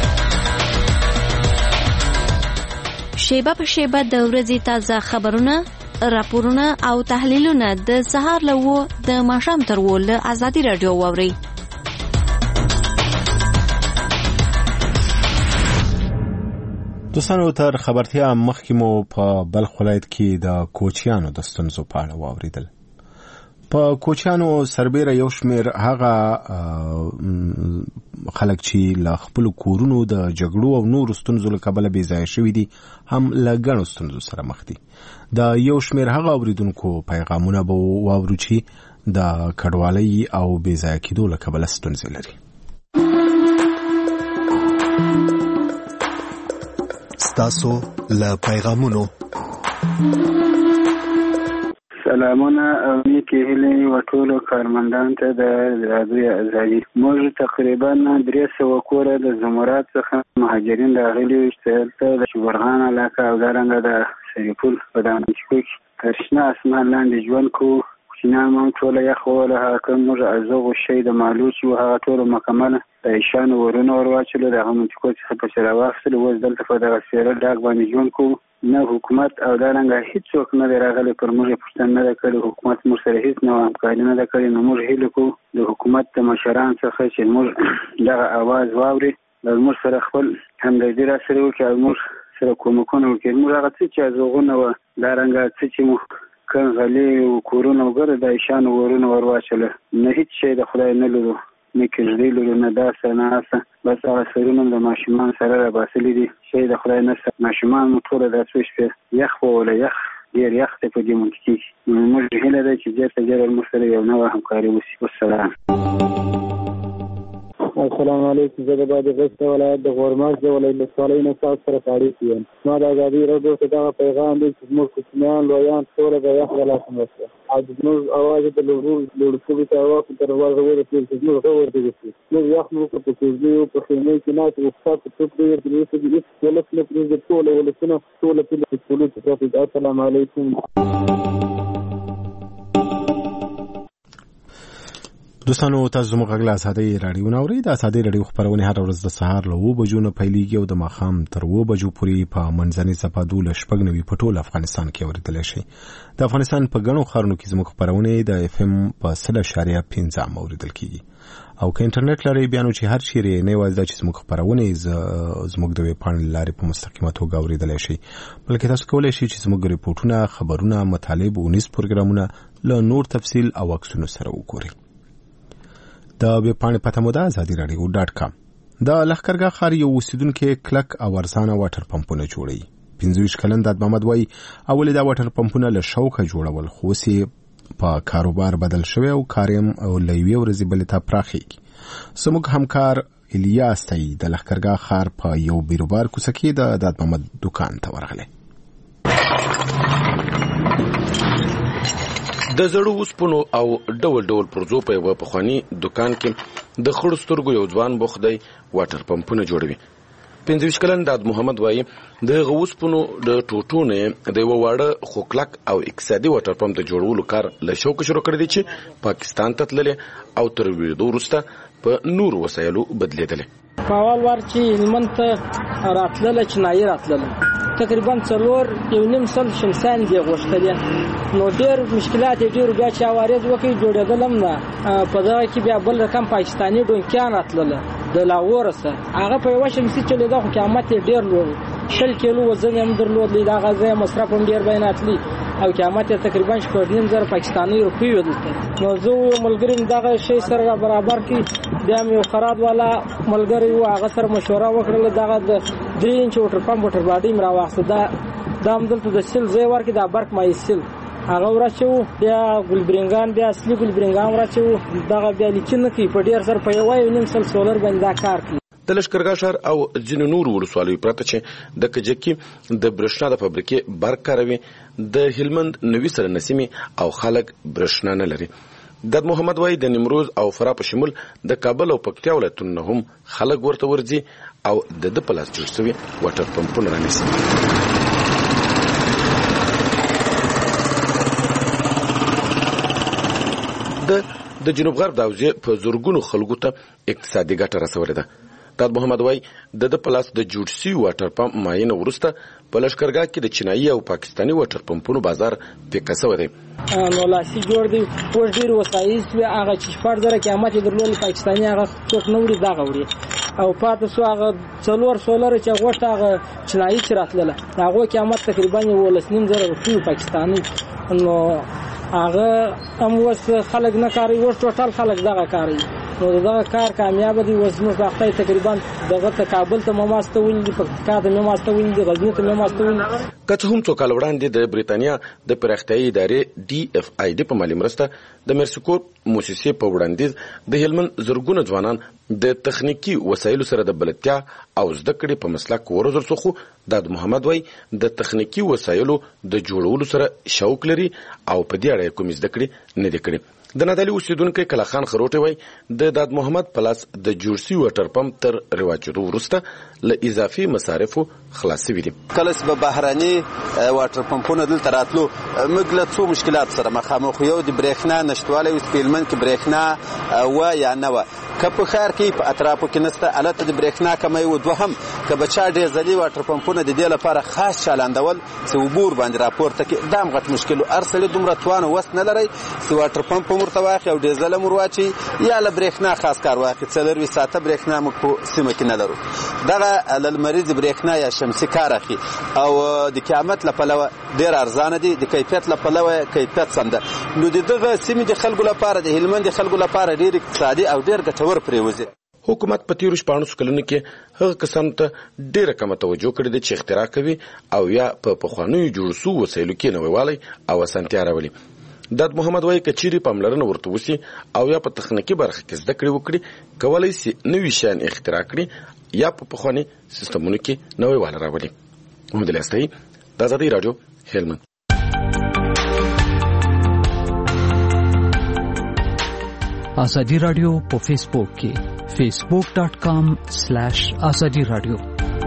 شیبه په شیبه د ورځې تازه خبرونه، راپورونه او تحلیلونه د سهار له د ماښام تر له ازادي رادیو واوري. دوستانو تر خبرتیا مخکې مو په بلخ ولایت کې د کوچیانو د ستونزو په اړه واوریدل. په کوچیانو سربیره یو شمیر هغه خلک چې له خپل کورونو د جګړو او نور ستونزو له کبله بې ځایه شوي دي هم له ګڼو ستونزو سره مخ دي. د یو شمیر هغه اوریدونکو پیغامونه به واورو چې د کډوالۍ او بې ځایه کېدو له کبله ستونزې لري. ستاسو له پیغامونو سلامونه او نیکې هیلې وټولو کارمندان ته د رادیو ازادي. موږ تقریبا 300 کوره د زمرات څخه مهاجرین راغلي چې د شبرغان علاقه او دارنګه د سریپول په دانشکو کې تر شنه اسمان لاندې ژوند کوو. کوچنیان هم ټوله یخ ووهله، هغه کوم موږ ازغو شی د مالو چې و هغه ټوله مکمله د ایشانو ورونه ور واچولو، د هغه منطقو څخه پسې راواخیستلو. اوس دلته په دغه سیره ډاګ باندې ژوند کوو. نه حکومت او دارنګه هیڅوک نه دی راغلی پر موږ یې پوښتنه نه ده کړې. حکومت موږ سره هیڅ نوع همکاري نه ده کړې. نو موږ هیله کوو د حکومت د مشران څخه چې موږ دغه اواز واوري، موږ سره خپل همدردي راسره وکړي او موږ سره کومکونه وکړي. موږ هغه څه چې ازغونه وه، دارنګه څه چې موږ کنغلې و کورونه وګوره د ایشانو ورونه ور واچوله، نه هیڅ شی د خدای نه لرو. نه کېږدۍ لرو نه داسې نه هسه بس هغه سرونه د ماشومان سره راباسلي دي شی د خدای نشته ماشومان مو ټوله دا څو شپې یخ ووله یخ ډېر یخ دی په دې منطقې کې موږ هیله ده چې ډېر ته ډېر موږ سره یو نوی همکاري وشي والسلام. السلام علیکم. زه د بادغیس ولایت د غورماش د ولسوالۍ نه تاسو سره اړیکې یم. ما د ازادي راډیو څخه دغه پیغام دی چې زموږ کوچنیان لویان ټوله د یخ له لاسه مرسته او زموږ اواز د لوړتوبې ته واقع تر وړه ورسېږي چې زموږ غوړ دي موږ یخ موږ په کوزدیو په خیمې کې ناست استاد په څوک دی چې هیڅ ولس نه پرېږدي ټوله ولسونه ټوله په السلام علیکم. دوستانو تاسو زموږ غږ له ازادۍ راډیو نه اورئ. د ازادۍ راډیو خپرونې هره ورځ د سهار له 7 بجو نه پیلېږي او د ماښام تر 7 بجو پورې په منځنۍ څپه 12.9 په ټول افغانستان کې اورېدلی شئ. د افغانستان په ګڼو ښارونو کې زموږ خپرونې د FM په 100.5 اورېدل کېږي او که انټرنیټ لرئ بیا نو چې هر چیرې نه یوازې دا چې زموږ خپرونې زموږ د ویبپاڼې له لارې په مستقیمه توګه اورېدلی شئ بلکې تاسو کولی شئ چې زموږ ریپورټونه خبرونه مطالب اونیز پروګرامونه له نور تفصیل او عکسونو سره وګورئ. د ویبپاڼې پته مو ده azadiradio.com. د لښکرګاه ښار یو اوسیدونکی کلک او ارزانه واټر پمپونه جوړوي. 25 کلن داد محمد وایي اولې دا واټر پمپونه له شوقه جوړول خو اوس یې په کاروبار بدل شوی او کار یې له یوې ورځې بلې ته پراخېږي. زموږ همکار الیاس تایي د لښکرګاه ښار په یو بیروبار کوڅه کې د داد محمد دکان ته ورغلی. د زړو اوسپنو او ډول ډول پرزو په یوه پخواني دکان کې د خړو سترګو یو ځوان بوخت دی واټر پمپونه جوړوي. 25 کلن داد محمد وایي د اوسپنو د ټوټو نه د یوه واړه خو کلک او اقتصادي واټر پمپ د جوړولو کار له شوقه شروع کړی دی چې پاکستان ته تللی او تر لوېدو وروسته په نورو وسایلو بدلېدلی. په اول وار چې هلمند ته راتلله چینایي راتلله تقریبا 4.5 شمسان دی غوښتلې نو ډېر مشکلات یې ډېر بیا چې عوارض وکړي جوړېدل هم نه په دغه کې بیا بل رقم پاکستاني ډونکیان راتلله د لاهور څخه هغه په یوه شمسي چلېده خو قیامت یې ډېر لوړ 100 کیلو وزن یې هم درلود د هغه ځای مصرف هم ډېر بیناتلی او قیامت یې تقریبا 4.5 پاکستاني روپۍ و دلته نو زه ملګري م دغه شی سره برابر کړي بیا مې یو خراد والا ملګری و هغه سره مشوره وکړله دغه د 3 انچ وټر پمپ وټر باډۍ م راواخېسته دا هم دلته د سیل ځای ورکړي دا برق مایع سیل هغه ورچو بیا ګلبرنګان بیا اصلي ګلبرنګان ورچو دغه بیا لیکن نه کوي په ډېر سر په 1.5 سولر باندې دا کار کوي. د لښکرګاه ښار او ځینو نورو ولسوالیو پرته چې د کجکي د برېښنا د فابریکې برق کاروي د هلمند نوي سره نسیمې او خلک برېښنا نه لري. داد محمد وایي د نیمروز او فراه په شمول د کابل او پکتیا ولایتونو هم خلک ورته ورځي او د پلاس جوړ شوي واټر پمپونه رانیسي. د جنوب غرب د حوزې په زرګونو خلکو ته اقتصادي ګټه رسولې ده. داد محمد وایي د پلاس د جوړ شوي واټر پمپ معاینه وروسته په لښکرګاه کې د چینایي او پاکستاني واټر پمپونو بازار پیکه شوی دی. نو لاسي جوړ دی اوس ډېر وسایل سوي هغه چې 4 قیامت یې درلود پاکستاني هغه څوک نه وړي دغه وړي او پاتې سو هغه 4 سولر چې غوښته هغه چینایي چې راتلله هغه قیامت تقریبا 1.5 روپۍ پاکستاني نو هغه هم اوس خلک نه کاروي اوس ټوټل خلک دغه کاروي نو دغه کار کامیاب دی اوس موږ وختي تقریبا دغه ته کابل ته مماسته ولې په کاده مماسته ولې غزنی ته مماسته ولې که څه هم څو کال وړاندې د بریتانیا د پراختیایي ادارې DFID په مالي مرسته د مرسکور موسسې په وړاندیز د هلمند زرګونه ځوانان د تخنیکی وسایلو سره د بلدتیا او زده کړې په مسلک ورزر څخه داد محمد وای د تخنیکی وسایلو د جوړولو سره شوق لري او په دې اړه کوم زده کړې نه دي کړې. د نادعلي اوسیدونکو کلا خان خروټي وای د داد محمد پلاس د جوړسي واټر پمپ تر رواجېدو وروسته له اضافي مصارفو خلاص وي. کله چې به بهراني واټر پمپونه دلته راتلو موږ له څو مشکلات سره مخامخ یو د برېښنا نشټوالی اوس په هلمند کې برېښنا و یا نه وه که په ښار کې په اطرافو کې نشته هلته د برېښنا کمی و دوهم که به چا ډیزلي واټر پمپونه د دې لپاره خاص چالاندول چې اوبور باندې راپورته کړي دا هم غټ مشکل و هر سړي دومره توان و وس نه لرئ چې واټر پمپ هم ورته واخلي او ډیزل هم ور واچوي یا له برېښنا خاص کار واخلي 4 ساعته برېښنا موږ په سیمه کې نه لرو دغه له لمریزې برېښنا یا شمسي کار اخلي او د قیامت له پلوه ډېر ارزانه دي د کیفیت له پلوه کیفیت سم ده نو د دغه سیمې د خلکو لپاره د هلمند د خلکو لپاره ډېر اقتصادي او ډېر ګټور ګټور پرېوځي. حکومت په تیرو 14 کلونو کې هغه کسانو ته ډېره کمه توجه کړې ده چې اختراع کوي او یا په پخوانیو جوړ شوو وسایلو کې نویوالی او اسانتیا راولي. داد محمد وایي که چیرې پاملرنه ورته وشي او یا په تخنیکي برخه کې زده کړې وکړي کولی شي نوي شیان اختراع کړي یا په پخواني سیستمونو کې نویوالی راولي. محمد الیاستایي، د ازادۍ راډیو، هلمند. ازادي راډیو په فیسبوک کې facebook.com/azadi radio.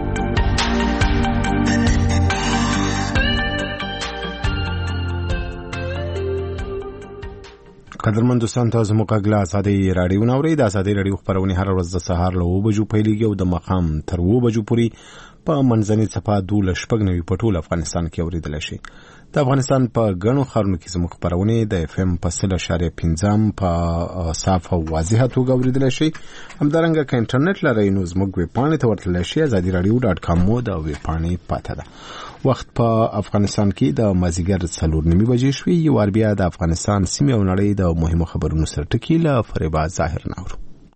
قدرمن دوستان، تاسو موږ غږ ازادي راډیو نوري. د ازادي راډیو خبرونه هر ورځ د سهار له 9 بجو پیلېږي او د ماښام تر 2 بجو پورې په منځنۍ صفه 12 په ټول افغانستان کې اوریدل شي. د افغانستان په غنو خارونو کې زموږ خبرونه د FM په 0.5 په صاف او واضح توګه اوریدل شي. همدارنګه که انټرنیټ لرئ نو زموږ ویب پاڼې ته ورتللی شئ. azadiradio.com مو د ویب پاڼې پاته ده. وخت په افغانستان کې د مازیګر 4:30 بجې شوې. یو وار بیا د افغانستان سیمې او نړۍ د مهمو خبرونو سره ټکی له فریبا ظاهر ناورو.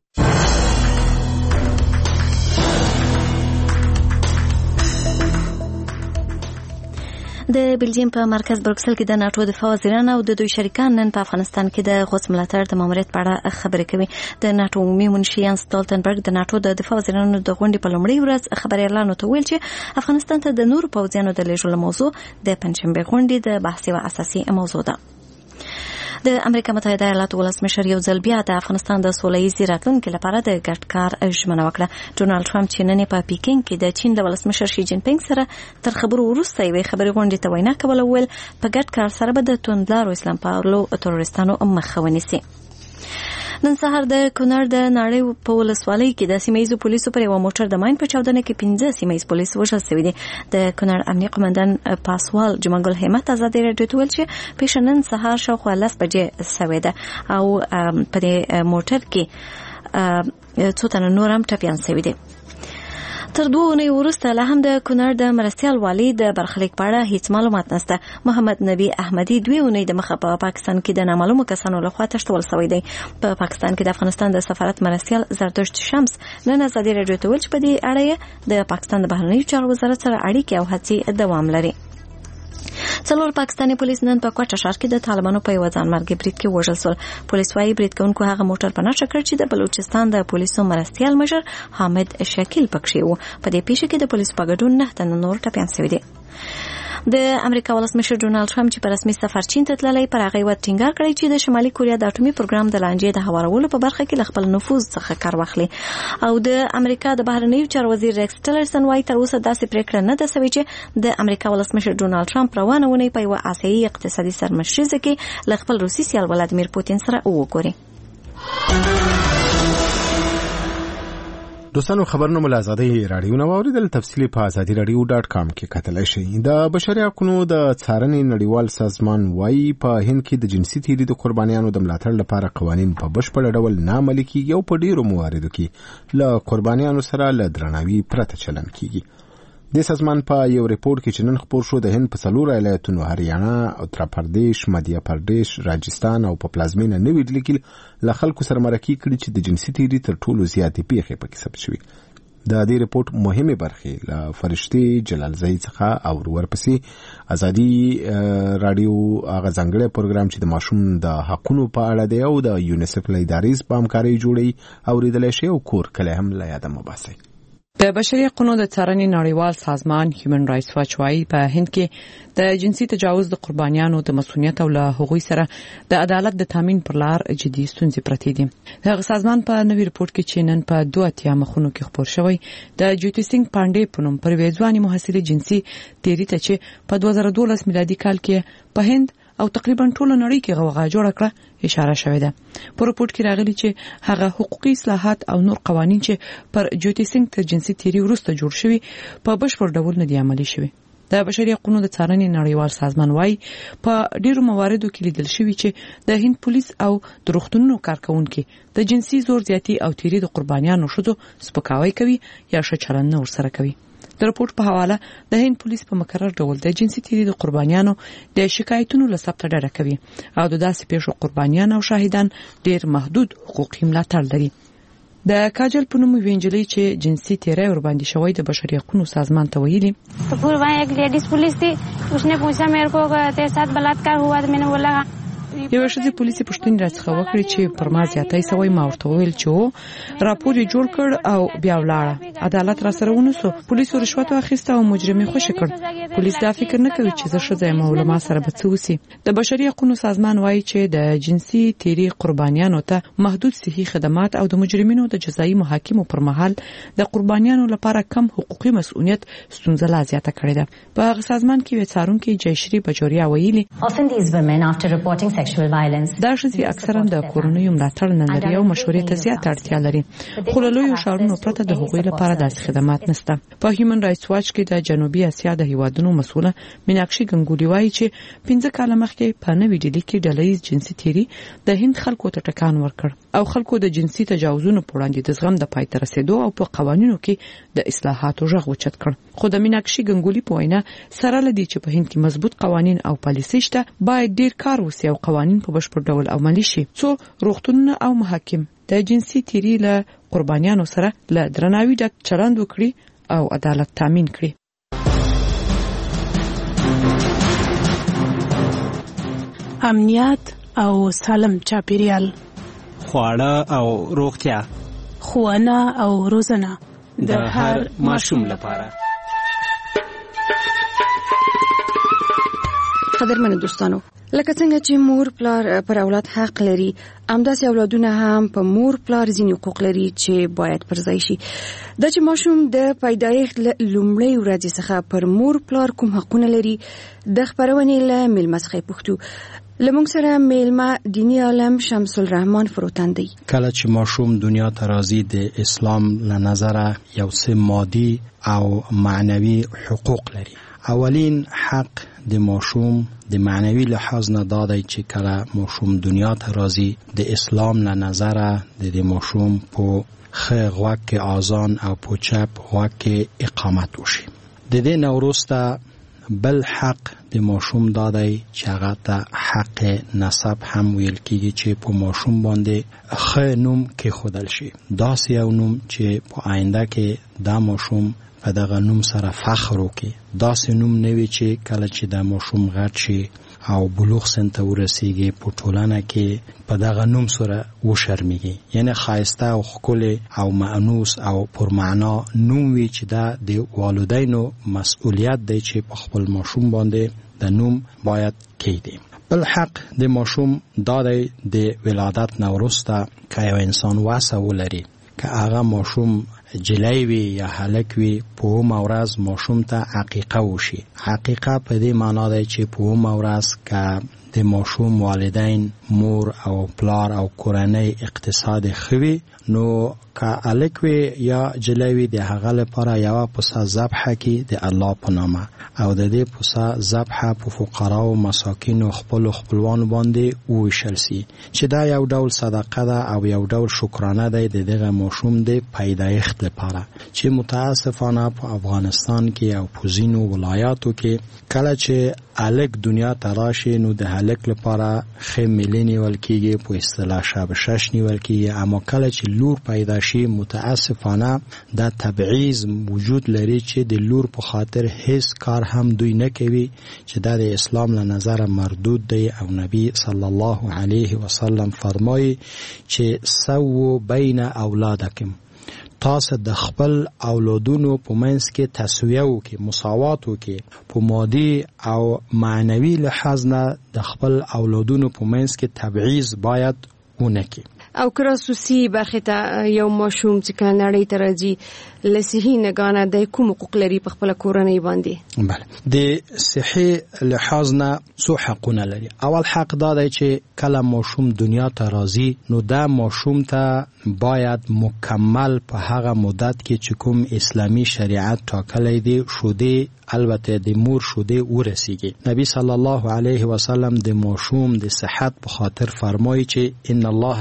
د بلجیم په مرکز بروکسل کې د ناتو دفاع وزیران او د دوی شریکان نن په افغانستان کې د غوث ملاتړ د ماموریت په اړه خبرې کوي. د ناتو عمومي منشي یانس سټولټنبرګ د ناتو د دفاع وزیرانو د غونډې په لومړۍ ورځ خبري اعلان وکړ چې افغانستان ته د نورو پوځیانو د لېږلو موضوع د پنځشنبه غونډې د بحث یوه اساسي موضوع ده. د امریکا متحده ایالاتو ولسمشر یو ځل بیا د افغانستان د سولهییزې راتلونکي لپاره د ګډ کار ژمنه وکړه. ډونالډ ټرمپ چې نن په پیکینګ کې د چین د ولسمشر شي جین پینګ سره تر خبرو وروسته یوې خبري غونډې ته وینا کوله، ویل په ګډ کار سره به د توندلارو اسلام پالو تروریستانو مخه ونیسي. نن سهار د کونړ د ناړۍ په ولسوالۍ کې د سیمایي پولیسو پر یو موټر د ماین په چاودنه کې 15 سیمایي پولیس وژل شوي دي. د کونړ امنیه قومندان پاسوال جمعګل همت ازادي راډیو ته ویل چې پیښه نن سهار شاوخوا 10 بجې شوې ده او په دې موټر کې څو تنه نور هم ټپیان شوي دي. تر 2 اونۍ وروسته لا هم د کونړ د مرستیال والي د برخلیک په اړه هیڅ معلومات نشته. محمد نبی احمدي 2 اونۍ د مخه په پاکستان کې د نامعلومو کسانو لخوا تښتول شوی دی. په پاکستان کې د افغانستان د سفارت مرستیال زردشت شمس نن ازادي راډیو ته ویل چې په دې اړه د پاکستان د بهرنیو چارو وزارت سره اړیکې او هڅې دوام لري. 4 پاکستاني پولیس نن په کوټه ښار کې د طالبانو په یو ځانمرګي برید کې وژل شول. پولیس وايي برید کوونکو هغه موټر په نښه کړ چې د بلوچستان د پولیسو مرستیال مشر حامد شکیل پکښې و. په دې پیښه کې د پولیسو په ګډون 9 تنه نور ټپیان شوي دي. د امریکا ولسمشر ډونالډ ټرمپ چې په رسمي سفر چین ته تللی، پر هغه یې ټینګار کړی چې د شمالي کوریا د اټومي پروګرام د لانجې د هوارولو په برخه کې له خپل نفوذ څخه کار واخلي. او د امریکا د بهرنیو چارو وزیر ریکس ټیلرسن وايي تر اوسه داسې پریکړه نه ده شوې چې د امریکا ولسمشر ډونالډ ټرمپ روانه ونی په یوه آسیایي اقتصادي سرمشریزه کې له خپل روسي سیال ولادیمیر پوتین سره وګوري. دوستانو، خبرونه مو له ازادۍ راډیو نه واوریدل. تفصیلي په azadiradio.com کې کتلی شئ. د بشري حقوقو د څارنې نړیوال سازمان وايي په هند کې د جنسي تیري د قربانیانو د ملاتړ لپاره قوانین په بشپړ ډول نه عملي کیږي او په ډیرو مواردو کې له قربانیانو سره له درناوي پرته چلند کیږي. د سازمان په یو ریپورت کې چې نن خپور شو د هند په 4 ایالتونو هریانه، اتر پردیش، مدھیه پردیش، راجستان او په پلازمینه نوې ډیلي کې له خلکو سره مرکه کړي چې د جنسي تیري تر ټولو زیاتې پیښې پکې ثبت شوې. د دې ریپورت مهمه برخه له فرشتي جلالزئی څخه او ورپسې ازادي رادیو هغه ځانګړی پروګرام چې د ماشوم د حقوقو په اړه دی او د یونیسف له ادارې په همکارۍ جوړي او ریدل شي او کور کله هم لا یاد مباسي. د بشري حقوقو د څارنې نړیوال سازمان هیومن رائټس واچ وايي په هند کې د جنسي تجاوز د قربانیانو د مسؤلیت او له هغوی سره د عدالت د تامین پر لار جدي ستونزې پرتې دي. دغه سازمان په نوې رپورت کې چې نن په 2 مخونو کې خبر شوی د جوتی سنگ پانډې په نوم پر وېځواني محصلې جنسي تیری ته چې په 2012 میلادي کال کې په هند او تقریبا ټول نړۍ کې غوغا جوړ کړه اشاره شوې ده. په رپورت کې راغلي چې هغه حقوقي اصلاحات او نور قوانين چې پر جوتی سنگ ته جنسي تیری وروسته جوړ شوي په بشپړ ډول نه دي عملي شوي. د بشري حقوقو د څارنې نړیوال سازمان وايي په ډیرو مواردو کې لیدل شوی چې د هند پولیس او د روغتونونو کارکونکو د جنسي زور زیاتی او تیری د قربانیانو شوو سپکاوی کوي یا ښه چلند نه ورسره کوي. د رپورت په حواله د هند پولیس په مقرر ډول د جنسي تیری د قربانیانو د شکایتونو له ثبت ډډه کوي او د داسې پیښو قربانیان او شاهدان ډیر محدود حقوقي ملاتړ لري. د کاجل په نوم وینجلې چې جنسي تیری ور باندې شوی د بشري حقوقو سازمان ته ویلي तो फिर वहाँ एक ladies police थी, उसने पूछा मेरे को तेरे साथ बलात्कार हुआ, तो मैंने बोला یو شذې پولیسي پښتون راڅخه وکړي چې پر ما زیاتای سوی ما ورته ویل چې راپور یې جوړ کړ او بیا ولاړه. عدالت را سره ونسو. پولیسو رشوت واخیسته او مجرمي خوشی کړ. پولیس دا فکر نه کوي چې زه شذې مولما سره به څه وسی. د بشري حقوقو سازمان وایي چې د جنسي تیری قربانیانو ته محدود صحي خدمات او د مجرمینو د جزایي محاکمو پر مهال د قربانیانو لپاره کم حقوقي مسؤلیت ستونزه لا زیاته کړې ده. په هغه سازمان کې وڅارونکو جयश्री بجوریا ویلي دا شذې اکثرا د کورنیو ملاتړ نه لري او مشورې ته زیات اړتیا لري. خو له لویو ښارونو پرته د هغوی لپاره داسې خدمات نشته. په هیومن رائټس واچ کې د جنوبي اسیا د هیوادونو مسؤله میناکشي ګنګولي وایي چې 15 کال مخکې په نوې ډیلي کې ډلهییز جنسي تیری د هند خلکو ته ټکان ورکړ او خلکو د جنسي تجاوزونو په وړاندې د زغم د پای ته رسیدو او په قوانینو کې د اصلاحاتو غږ اوچت کړ. خو د میناکشي ګنګولي په وینا سره لدی چې په هند کې مضبوط قوانین او پالیسي شته، باید ډیر کار وسی او قوانین په بشپړ ډول عملي شي څو روغتونونه او محاکم د جنسي تیری له قربانیانو سره له درناوي ډک چلند وکړي او عدالت تامین کړي. امنیت او سالم چاپیریال، خواړه او روغتیا، ښوونه او روزنه د هر ماشوم لپاره. قدرمنو دوستانو، لکه څنګه چې مور پلار پر اولاد حق لري، همداسې اولادونه هم په مور پلار ځینې حقوق لري چې باید پر ځای شي. دا چې ماشوم د پیدایښت لومړۍ ورځې څخه پر مور پلار کوم حقونه لري، د خبرونې له میلمه څخه پوښتو. لمونږ سره میلمه دینی عالم شمس الرحمن فروتن دی. کله چې ماشوم دنیا ته راځي د اسلام له نظره یو څه مادي او معنوي حقوق لري. اولین حق د ماشوم د معنوي لحاظ نه دادی چې کله ماشوم دنیا ته راځي د اسلام له نظره د ماشوم په ښه غوږ کې اذان او په چپ غوږ کې اقامت وشي. د دې نه وروسته بل حق د ماشوم دادی چې هغه ته حق نسب هم ویل کیږي چې په ماشوم باندې ښه نوم کېښودل شي، داسې یو نوم چې په آینده کې دا ماشوم په دغه نوم سره فخر وکړي. داسې نوم نه وي چې کله چې دا ماشوم غټ شي او بلوغ سن ته ورسیږي په ټولنه کې په دغه نوم سره وشرمېږي. یعنی ښایسته او ښکلی او مأنوس او پرمعنا نوم وي چې دا د والدینو مسئولیت دی چې په خپل ماشوم باندې د نوم باید کېږدي. بل حق د ماشوم دا دی د ولادت نه وروسته که یو انسان وسه ولري، که هغه ماشوم جلی وي یا هلک وي، په اومه ورځ ماشوم ته عقیقه وشي. عقیقه په دې معنا دی چې په اومه ورځ که د ماشوم والدین مور او پلار او کورنۍ اقتصاد ښه وي، نو که هلک وي یا جلی وي د هغه لپاره یوه پسه ذبحه کړي د الله په نامه او د دې پسه ذبحه په فقراو او مساکینو خپلو خپلوانو باندې وویشل سي چې دا یو ډول صدقه ده او یو ډول شکرانه دی د دغه ماشوم د پیدایښت لپاره چې متاسفانه په افغانستان کې او په ځینو ولایاتو کې کله چې هلک دنیا ته راشي نو د هلک لپاره ښه ملي نیول کېږي، په اصطلاح شب شش نیول کېږي. اما کله چې لور پیدا شي متاسفانه دا تبعیض وجود لري چې د لور په خاطر هیڅ کار هم دوی نه کوي چې دا د اسلام له نظره مردود دی. او نبی صلی الله علیه وسلم فرمایي چې سو بین اولادکم، تاسو د خپل اولادونو په منځ کې تسویه وکړئ، مساوات وکړئ، په مادي او معنوي لحاظ نه د خپل اولادونو په منځ کې تبعیض باید ونه کړئ. او که خصوصي برخې ته یو ماشوم چې کله نړۍ ته راځي له صحي نګانه د کوم حقوق لري په خپله کورنۍ باندې؟ بله، د صحي لحاظ نه څو حقونه لري. اول حق دا دی چې کله ماشوم دنیا ته راځي نو دا ماشوم ته باید مکمل په هغه مدت کې چې کوم اسلامی شریعت ټاکلی دی شوده، البته د مور شوده ورسیږي. نبی صلی الله علیه وسلم د ماشوم د صحت په خاطر فرمایي چې ان الله تعالی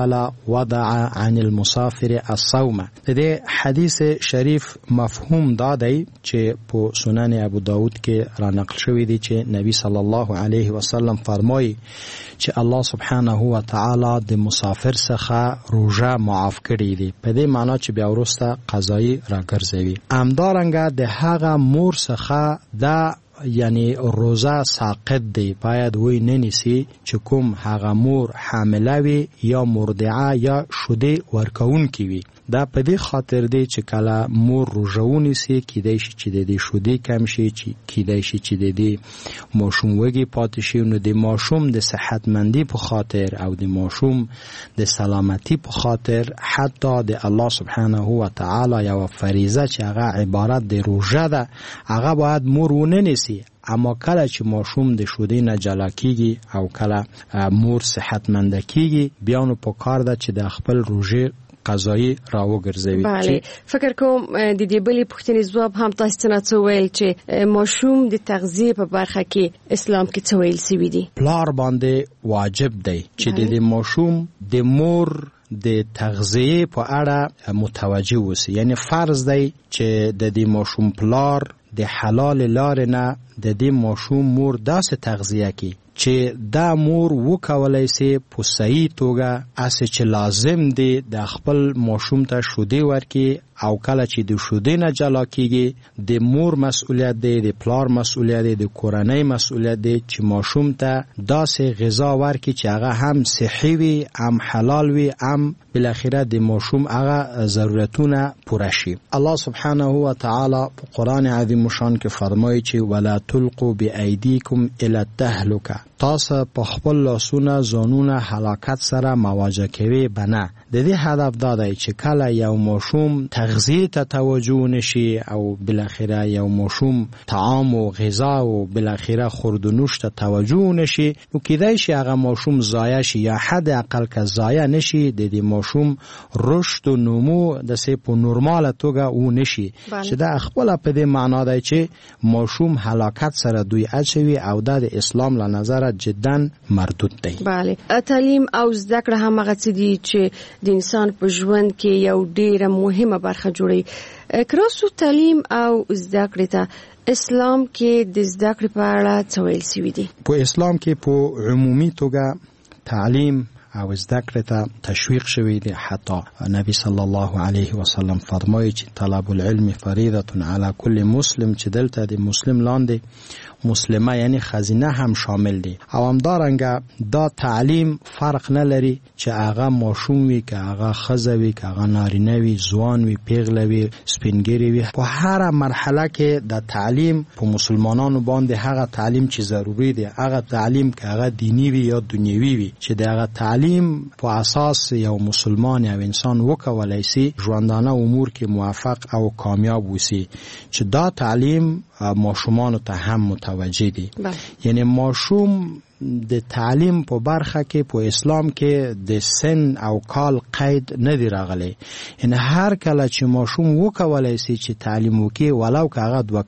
تعالى وضع عن المسافر الصوم. د دې حدیث شریف مفهوم دا دی چې په سنن ابو داود کې را نقل شوی دی چې نبی صلی الله علیه وسلم فرمایي چې الله سبحانه و تعالی د مسافر څخه روزه معاف کړی دی، په دې معنی چې بیا وروسته قضایی راګرځوي. همدارنګه د هغه مور څخه دا یعنی روزه ساقط دی، باید وی ننیسی چې کوم هغه مور حامله وي یا مرضعه یا شوده ورکون کی وي. دا په دې خاطر دی چې کله مور روزه ونیسي کیدای شي چې د دې شوده کم شي، چې کیدای شي چې د دې ماشوم وږي پاتې شي. نو د ماشوم د صحتمندی په خاطر او د ماشوم د سلامتی په خاطر حتی د الله سبحانه و تعالی یو فریضه چې هغه عبارت د روزه ده هغه باید مور ونیسي. اما کله چې ماشوم د شوده نه جلا کیږي او کله مور صحتمند کیږي بیا نو په کار ده چې د خپل روزه قضایی راوګرځوي. بله، فکر کوم د دې بلې پوښتنې ځواب هم تاسو ته څه ویل چې ماشوم د تغذیه په برخه کې اسلام کې څه ویل سوي دي. پلار باندې واجب دی چې د ماشوم د مور د تغذیه په اړه متوجه وسی. یعنی فرض دی چې د دې ماشوم پلار د حلال لارې نه د دې ماشوم مور داسې تغذیه کوي چې دا مور وکولای سي په صحیح توګه اسې چې لازم دی د خپل ماشوم ته شوده ورکي او کله چې د شوده نه جلا کیږي د مور مسؤلیت دی، د پلار مسؤلیت دی، د کورنۍ مسؤلیت دی چې ماشوم ته داسې غذا ورکي چې هغه هم صحي وي، هم حلال وي، هم بالاخره د ماشوم هغه ضرورتونه پوره شي. الله سبحانه و تعالی په قرآن عظیم شان کې فرمایي چې ولا تلقوا بأيديكم الى التهلكه، تاسو په خپل لاسونه ځانونه هلاکت سره مواجه کوي بنه. د دې هدف دا دی چې کله یو ماشوم تغذیه ته توجه نشي او بالاخره یو ماشوم طعام او غذا او بالاخره خورد و نوش ته توجه نشي، نو کیدای شي هغه ماشوم ضایع شي یا حد اقل که ضایع نشي د دې ماشوم رشد و نمو د سه په نورماله توګه و نشي چې دا خپل په دې معنا دی چې ماشوم هلاکت سره دوی اچوي او د اسلام له نظر جدا مردود دی. بله، تعلیم او زده کړه هم هغه څه دي چې د انسان په ژوند کې یو ډیره مهمه برخه جوړي. کراسو تعلیم او زده کړه ته اسلام کې د زده کړې په اړه څه ویل سوي دي؟ په اسلام کې په عمومي توګه تعلیم او زده کړه ته تشویق شوی دی. حتی نبی صلی الله علیه وسلم فرمایي چې طلب العلم فریضه علی کل مسلم، چې دلته د مسلم لاندې مسلمه یعنی خزینه هم شامل دی. او همدارنګه دا تعلیم فرق نه لري چې هغه ماشوم وي که هغه ښځه وي که هغه نارینه وي، ځوان وي، پیغله وي، سپینګیری وي. په هر مرحله کې د تعلیم په مسلمانانو باندې هغه تعلیم چې ضروری دی، هغه تعلیم که هغه دینی وي یا دنیوي وي، چې دغه تعلیم په اساس یو مسلمان او انسان وکولای شي ژوندانه امور کې موفق او کامیاب وسی، چې دا تعلیم ماشومان ته هم متوجه دي. یعنی ماشوم د تعلیم په برخه کې په اسلام کې د سن او کال قید نه دی راغلی. یعنی هر کله چې ماشوم وکولای شي چې تعلیم وکړي، ولو که هغه 2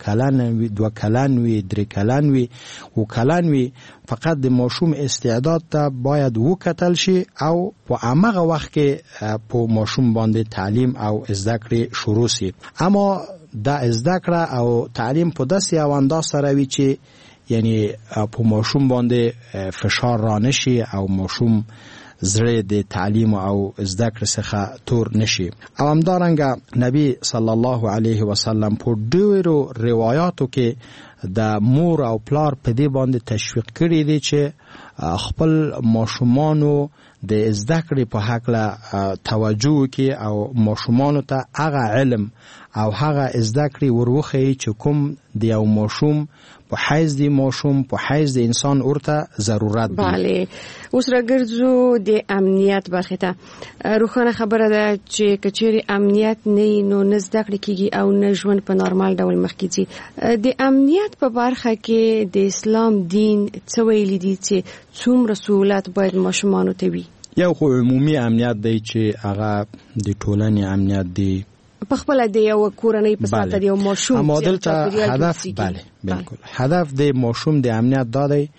کلن وي، 3 کلن وي، و کلن وي، فقط د ماشوم استعداد ته باید وکتل شي او په هغه وخت کې په ماشوم باندې تعلیم او زده کړې شروع شي. اما دا زده کړه او تعلیم په داسې یو انداز سره وي چې یعنی په ماشوم باندې فشار را نشي او ماشوم زړه د تعلیم او زده کړې څخه تور نشي. او همدارنګه نبی صلی الله علیه وسلم په ډیرو روایتو کې د مور او پلار په دې باندې تشویق کړی دی چې خپل ماشومانو د زده کړې په حق توجه کوي او ماشومانو ته هغه علم او هغه زده کړې وروخی چې کوم د یو ماشوم په حیث دی ماشوم په حیث د انسان ورته ضرورت دی. بله، اوس راګرځو د امنیت برخه ته. روښانه خبره ده چې کچېری امنیت نه نو نه زده کړې کیږي او نه ژوند په نورمال ډول مخکې ځي. د امنیت په برخه کې د اسلام دین څه ویلي دي چې څومره سہولت باید ماشومانو ته وي؟ یو خو عمومي امنیت دی چې هغه د ټولنې امنیت دی، په خپل د یو کورنۍ په ساتل یو ماشوم چې هدف بالکل هدف د ماشوم د امنیت دا دی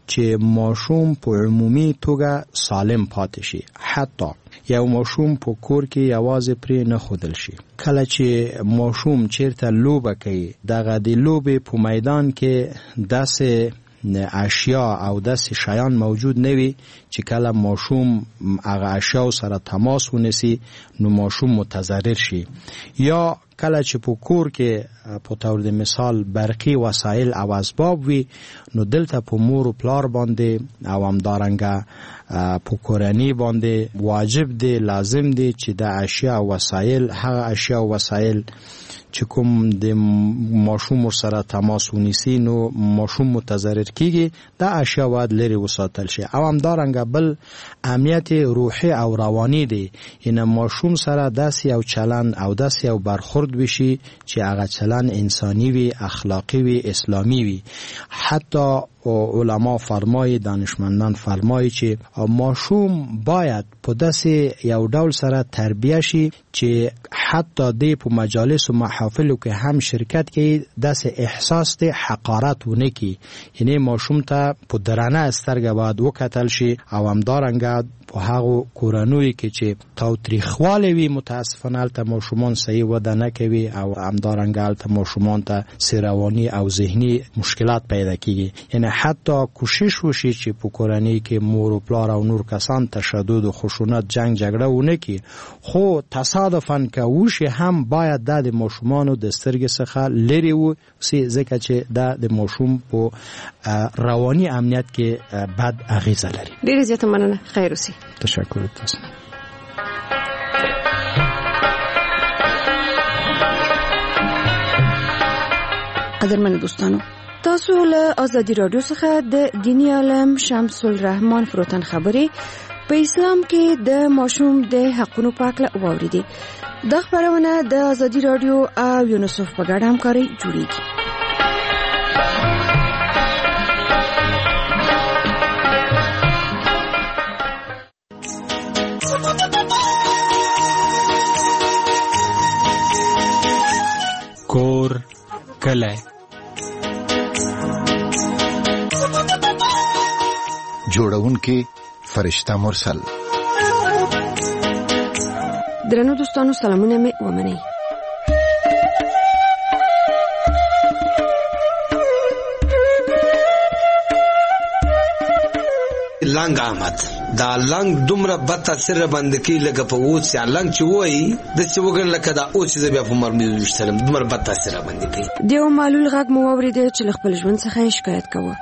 چې ماشوم په عمومي توګه سالم پاتې شي، حتی یو ماشوم په کور کې یوازې پرې نه ښودل شي. کله چې ماشوم چیرته لوبه کوي، دغه د لوبې په میدان کې داسې اشیا او داسې شیان موجود نه وي چې کله ماشوم هغه اشیاء سره تماس ونیسي نو ماشوم متضرر شي. یا کله چې په کور کې په تور د مثال برقي وسایل او اسباب وي نو دلته په مور او پلار باندې او همدارنګه په کورنۍ باندې واجب دی، لازم دی چې د اشیاء او وسایل، هغه اشیاء او وسایل چې کوم د ماشوم سره تماس ونیسي نو ماشوم متضرر کیږي، دا اشیاء باید لري وساتل شي. او همدارنګه بل امنیت روحي او رواني دی، یعنی ماشوم سره داسې یو چلند او داسې یو برخورد وشي چې هغه چلند انساني وي، اخلاقی وي، اسلامي وي. حتی علما فرمایي، دانشمندان فرمایي چې ماشوم باید په داسې یو ډول سره تربیه شي چې حتی د په مجالس او محافلو کې هم شرکت کوي، داسې احساس د حقارت ونه کی. یعنی ماشوم ته په درنه سترګه باید وکتل شي او همدارنګه په هغه کورنوي کې چې تاوتریخواله وي متاسفانه البته ماشومان صحیح وده نه کوي او همدارنګه البته ماشومان ته رواني او ذهني مشکلات پیدا کیږي. یعنی حتی کوشش وشي چې په کورنۍ کې مور او پلار او نور کسان تشدد او خشونت، جنگ جګړه ونه کی، خو تصادفاً که وشي هم باید د ماشومانو د سترګې څخه لري وسی، ځکه چې د ماشوم په رواني امنیت کې بد اغیزه لري. ډیره زیاته مننه. خیر اوسئ. تشکر تاسو. قدرمن دوستانو، تاسو له آزادي رادیو څخه د دینی عالم شمس الرحمن فروتن خبرې په اسلام کې د ماشوم د حقونو په اړه واوریدي. د خبرونه د آزادي رادیو او یونیسف په ګډه همکاري جوړیږي. کور کله جوړونکي فرشته مرسل. درنو دوستانو سلامونه مې ومنئ. لنګ آمد دا لنګ دومره بد تاثیر باندې کی لګه په اوس یا لنګ چې وای د څه وګړ لکه دا اوس چې بیا په مرمي وشتلم دومره بد تاثیر باندې کی. دیو معلول غږ مو اوریدل چې خپل ژوند څخه شکایت کوي.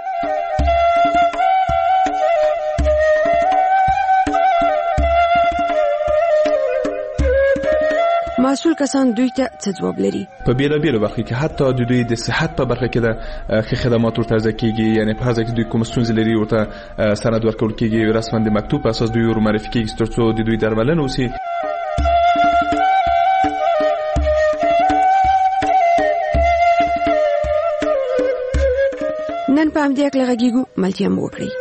مسؤل کسان دوی ته څه ځواب لري؟ په بیلابیلو برخو کې حتی د دوی د صحت په برخه کې د خدمات ورته ځکه کیږي، یعنی په هغه کې دوی کوم ستونزې لري ورته سند ورکول کیږي، رسماً د مکتوب په اساس دوی ور معرفي کیږي ترڅو د دوی درملنه وسی. نن په همدې اړه غږیږو، ملتیا مو وکړئ.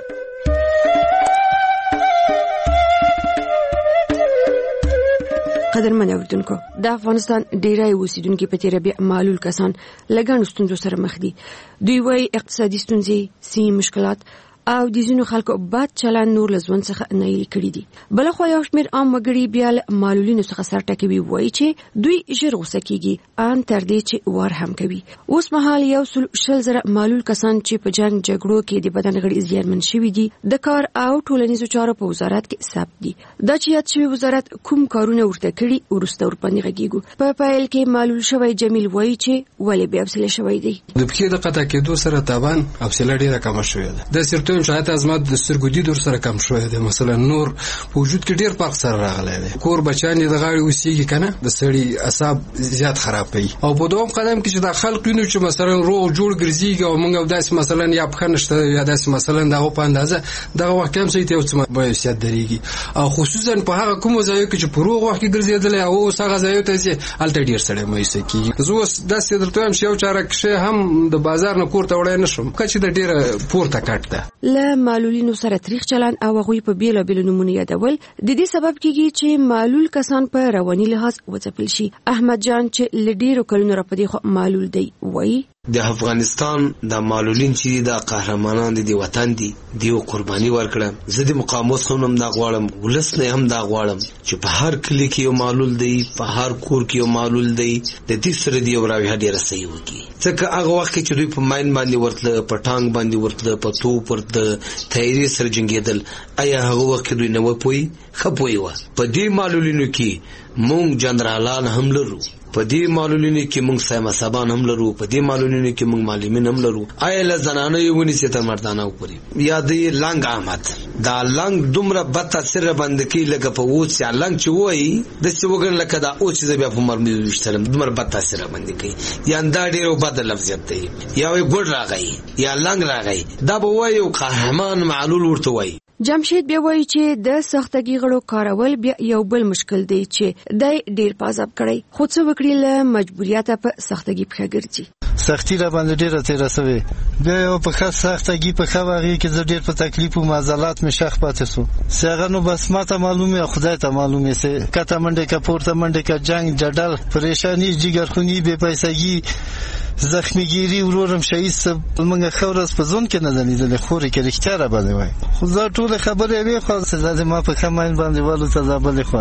قدرمن اوریدونکو، د افغانستان ډیری اوسیدونکو په تیر بیا معلول کسان لګان ستونزو سره مخ دي. دوی وايي اقتصادي ستونزې، سي مشکلات او د ځینو خلکو بد چلند نور له ژوند څخه نایل کړي دي. بل خو یو شمېر عام وګړي بیا معلولینو څخه سر ټکوي، وایي چې دوی ژر غوسه کیږي ان تر دې چې وار هم کوي. اوس مهال یو شل زره معلول کسان چې په جنگ جګړو کې د بدن غړي زیانمن شوي دي د کار او ټولنیزو چارو په وزارت کې ثبت دي. دا چې یاد شوی وزارت کوم کارونه ورته کړي ورسته ورپاندې غږیږو. په پایل کې معلول شوی جمیل وایي چې ولې بیا حوصله شوی دی. د پښې د قطع کېدو سره تاوان حوصله ډیره کم شوې ده. د سرطان شاید ازمات د سترګو دید سره کم شوې ده. مثلا نور په وجود کې ډیر فرق سره راغلی دی. کور بچان د غاړې وسیږي کنه د سړی اعصاب زیات خرابوي. او په دوم قدم کې چې د خلک وینو چې مثلا روغ جوړ ګرځيږي او موږ داسې مثلا یا بخنشته یا داسې مثلا دغه په اندازه دغه وخت هم سي ته اوس به سیادت دريږي. او خصوصا په هغه کوم ځای کې چې په روغ وخت کې ګرځیدل او هغه ځای ته چې الټ ډیر سړی مې سکی زه اوس داسې درته هم یو چاره کې هم د بازار نه کور ته وړای نشم کچې د ډیره پورته کټ ده. له معلولینو سره تاریخ چلن او هغوی په بیلابیلو نمونه یادول د دې سبب کیږي چې معلول کسان په رواني لحاظ وځپل شي. احمد جان چې لډیرو کلونو را پدې خو معلول دی وایي د افغانستان د معلولین چې د قهرمانان دي وطن دي دیو قرباني ورکړه. زه د مقاومت خونم دا غواړم، ولس نه هم دا غواړم چې په هر کلی کې یو معلول دی، په هر کور کې یو معلول دی، د دې سره دی راوي هډي رسي وکي. ځکه هغه وخت کې چې دوی په ماین باندې ورتله، په ټانګ باندې ورتله، په توپ ورته تیاری سره جنگیدل، آیا هغه وخت دوی نه وپوي خپوي و. په دې معلولینو کې مونږ جنرالان هم لرو، په دې معلولینو کې مونږ سیما صاحبان هم لرو، په دې معلولینو کې مونږ معلمین هم لرو. آیا له زنانه یو ونیسي تر مردانه وکړي یا دې لنګ احمد دا لنګ دومره بد تاثیر باندې کې لکه په اوس یا لنګ چې وایي د څه وګړي لکه دا اوس چې بیا په مرمي وشتلم دومره بد تاثیر باندې کوي یا دا ډیرو بد لفظیت دی یا وي ګډ راغی یا لنګ راغی دا به وایي قهرمان معلول ورته وایي. جمشید بیا وایي چې د سختګي غړو کارول بیا یو بل مشکل دی چې دای ډیر پازاب کړي، خو څه وکړي له مجبوریت په سختګي په ګرځي. سختی را باندې ډیره تیر سوي بیا یو په خاص سختګي په خواږي کې زه ډیر په تکلیف او معضلات می شخ پاتې سو. څنګه نو بس ماته معلومه خدای ته معلومه سه کته منډه کا پورته منډه کا جنگ جدل پریشانی جګرخونی بے پیسګي زخمیګيري ورورم شهید سب موږ خورس په ځون کې نه زنیدل خوري کې رښتیا را باندې وای. خو زه ټول خبرې وی خو زه ما په کماین باندې والو تزابل خو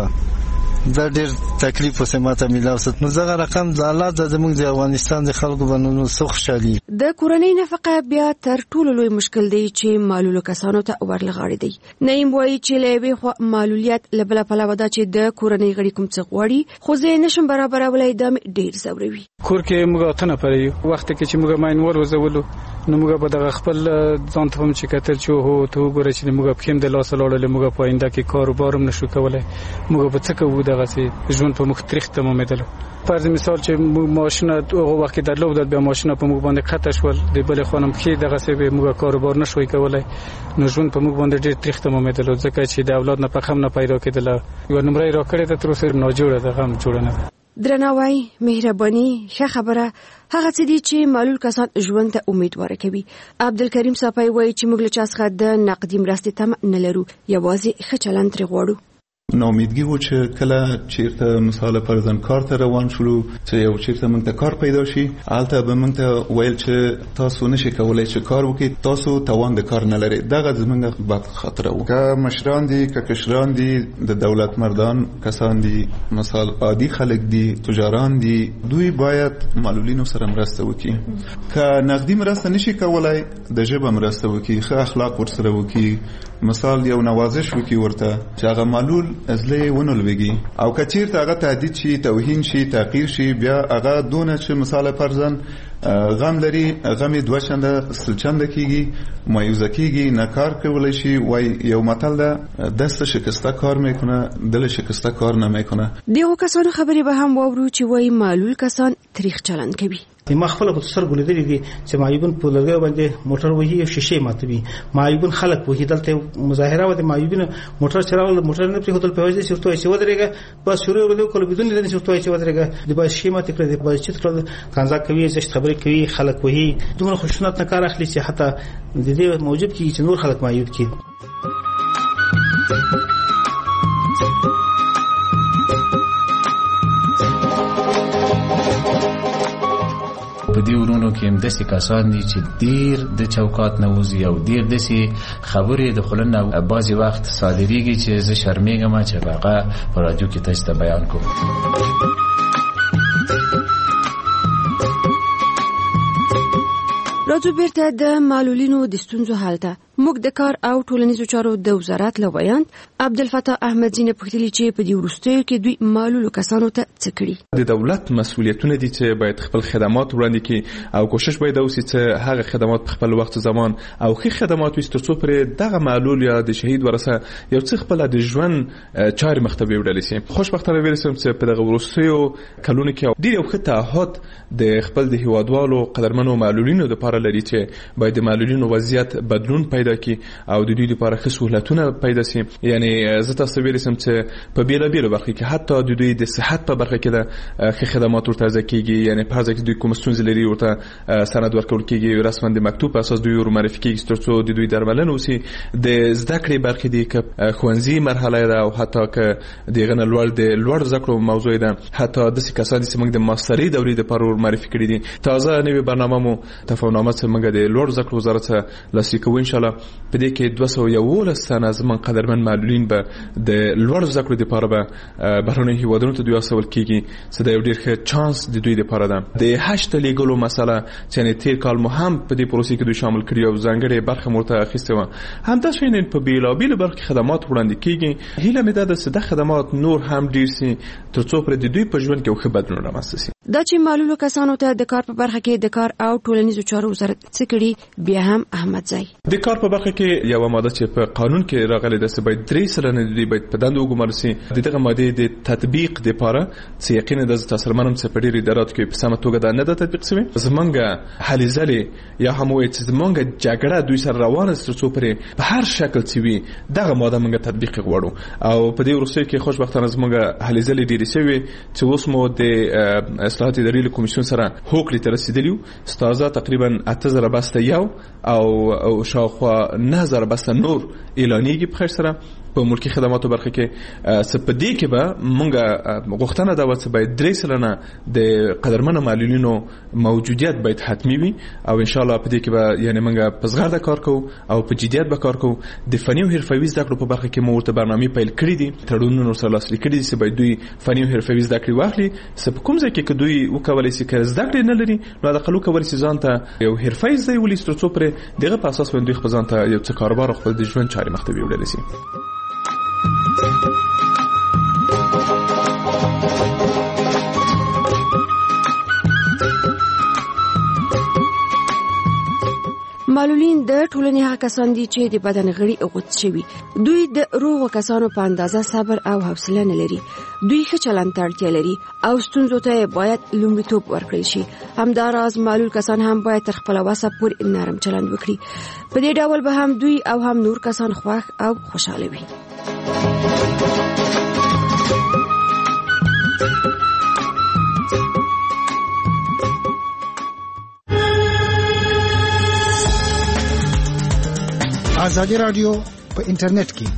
دا ډېر تکلیف وسه ماته ملاوست. نو زغه رقم د الله د زموږ د افغانستان د خلکو باندې سخت شالي. د کورنۍ نفقه بیا تر ټولو لوی مشکل دی چې معلول کسانو ته ورلغاړي دی. نیم وایي چې لوي خو معلولیت لبل په لور دا چې د کورنۍ غړي کوم څه غواړي خو زه نشم برابرولای د ډېر زوروي. کور کې موږ ته نه پرې وخت کې چې موږ ماین ور وزولو نو موږ به د خپل ځان ته هم چې کتر چې هو ته وګورئ چې موږ په خیم د لاس لړل موږ په آینده کې کاروبار هم نشو کولای. موږ به څه کوو دغه سي ژوند په مختلف ته مومېدل. فرض مثال چې ماشینه هغه وخت کې درلود بیا ماشینه په موږ باندې خطر شول د بل خانم کې دغه سي به موږ کاروبار نشوي کولای. نو ژوند په موږ باندې ډېر تریخ ته مومېدل ځکه چې د اولاد نه په خم نه پیدا کېدل. یو نمبر را کړی د تر اوسه نه جوړه ده هم جوړه نه. درناوی، مهرباني، ښه خبره هغه څه دي چې معلول کسان ژوند ته امیدوار کوي. عبدالکریم صافی وایي چې موږ له چا څخه د نقدي مرستې تمه نه لرو، یوازې ښه چلند ترې غواړو. ناامیدګي و چې کله چیرته مثال پرځن کار ته روان شولو چې یو چیرته موږ ته کار پیدا شي البته به موږ ته ویل چې تاسو نشئ کولای چې کار وکړئ، تاسو توان د کار نه لرئ. دغه زموږ بد خاطره و. که مشران دي که کشران دي د دولت مردان کسان دي مثال عادي خلک دي تجاران دي دوی باید معلولینو سره مرسته وکړي. که نقدي مرسته نشي کولای د ژبه مرسته وکړي، ښه اخلاق ورسره وکړي، مثال یو نوازش وکړي ورته چې هغه معلول ازله ونولويږي او کچیرته هغه تهدید شي، توهین شي، تحقیر شي، بیا هغه دونه چې مثال فرضاً غم لري غم دوه چنده سلچنده کیږي، مایوزه کیږي، نه کار کولای شي. وای یو متل ده دست شکسته کار میکنه دل شکسته کار نمیکنه. دیو کسانو خبرې به هم واورو چې وای معلول کسان تاریخ چلند کوي. ما خپل په سر ګولې دي چې معیوبن په لګي باندې موټر وهي شیشه ماتوي، معیوبن خلک وهي دلته مظاهره و د معیوبن موټر چلاول موټر نه په هوتل په وجه شرطو چې ودرېګه بس شروع ولې کول بدون د شرطو چې ودرېګه د باز شیشه مات کړې د باز چې کړل کانزا کوي چې خبرې کوي خلک وهي دومره خوشنط نه کار اخلي چې حتی د دې موجب کی چې نور خلک معیوب کی. په دې ورونو کې هم داسې کسان دي چې ډېر د چوکات نه وځي او ډېر داسې خبرې د خولې نه بعضې وخت صادرېږي چې زه شرمېږم چې هغه په راډیو کې تاسو ته بیان کوم. راځو بیرته د معلولینو د ستونزو حل ته. موږ د کار او ټولنیزو چارو د وزارت له ویاند عبدالفتاح احمدزي پوښتلي چې په دې وروستیو کې دوی معلولو کسانو ته څه کړي. د دولت مسؤلیتونه دي چې باید خپل خدمات وړاندې کړي او کوشش باید وکړي چې هغه خدمات په خپل وخت زمان او ښه خدمات وي ترڅو پرې دغه معلول یا د شهید ورثه یو څه خپل د ژوند چارې مخ ته وړل شي. خوشبختانه ویلسم چې په دغه وروستیو کلونو کې ډېر یو ښه تعهد د خپل د هیوادوالو قدرمنو معلولینو لپاره لري چې باید د معلولینو وضعیت بدلون پیدا پیدا کی او د دوی لپاره ښه سہولتونه پیدا سي. یعنی زه تاسو ویل سم چې په بیلابیلو برخو کې حتی د دوی د صحت په برخه کې د ښه خدمات ورته ځکیږي. یعنی په ځکه دوی کوم ستونزې لري ورته سند ورکول کیږي رسماً د مکتوب په اساس دوی ورمعرفي کیږي ترڅو د دوی درملنه وسی. د زده کړې برخې دي ک خوانزي مرحله ده او حتی ک دغه نه لوړ زده کړو موضوع ده. حتی د کسان چې موږ د ماستري دورې د پر ورمعرفي کړي دي. تازه نوې برنامه مو تفاهمنامه چې موږ د لوړ زده کړو وزارت لاسلیک کوو ان شاء الله. په دې کې 211 تنه زمون قدرمن معلولین به د لوړ زده کړو لپاره به بهرنۍ هیوادونو ته دوی استول کیږي چې دا یو ډېر ښه چانس د دوی لپاره ده. د هشت لیګلو مسله چې نه تیر کال مو هم په دې پروسې کې دوی شامل کړی او ځانګړي برخه مرته اخیسته و. همدا شین په بیلابیل برخه خدمات وړاندې کیږي. هیله مې ده چې د خدمات نور هم ډیر سي ترڅو پر دوی په ژوند کې ښه بدلون رامنځته شي. دا چې معلولو کسانو ته د کار په برخه کې د کار او ټولنیزو چارو وزارت څه کړي بیا هم احمد زای د کار په برخه کې یو ماده چې په قانون کې راغلي ده چې باید 3 سلنه دوی باید په دندو وګمارل شي. دغه ماده د تطبیق لپاره چې یقینا د تاسو منم چې په ډیری ادارات کې په سمه توګه دا نه د تطبیق شوی. زمونږه هلې ځلې یا هم وایي چې زمونږه جګړه دوی سره روانه ترڅو پرې په هر شکل چې وي دغه ماده موږ تطبیق غواړو. او په دې وروسته کې خوشبختانه زمونږه هلې ځلې ډیری شوی چې اوس مو د اصلاحات اداري کمیسیون سره هوکړې ته رسیدلیو. ستازه تقریبا 8000 بسته یو او شاوخوا 9000 بسته نور اعلانېږي په خیر سره په ملکی خدماتو برخه کې. سپدې کې به مونږه غوښتنه دا و چې باید 3 سلنه د قدرمنو معلولینو موجودیت باید حتمی وي او ان شاء الله په دې کې به یعنی مونږه په زغرده کار کوو او په جديت به کار کوو. د فني او حرفوي زده کړو په برخه کې مو ورته برنامه پیل کړې دي. تړونونه سره لاسلیک کړي دي چې باید دوی فني او حرفوي زده کړې واخلي. سپ کوم ځای کې دوی وکولای شي چې زده کړې نه لري نو د خلکو کولای شي ځان ته یو حرفي ځای ولې ترڅو پر دغه په اساس باندې خپل ځان ته یو څه کاروبار خپل د ژوند چاري مخ ته ویول شي. معلولین د ټولنې هغه کسان دي چې د بدن غړي اوغوت شوي. دوی د روغو کسانو په اندازه صبر او حوصله نه لري. دوی ښه چلند ته اړتیا لري او ستونزو ته باید لومړیتوب ورکړل شي. همداراز معلول کسان هم باید تر خپل وسه پورې نرم چلند وکړي. په دې ډول به هم دوی او هم نور کسان خوښ او خوشاله وي. آزادی رادیو په انټرنیټ کې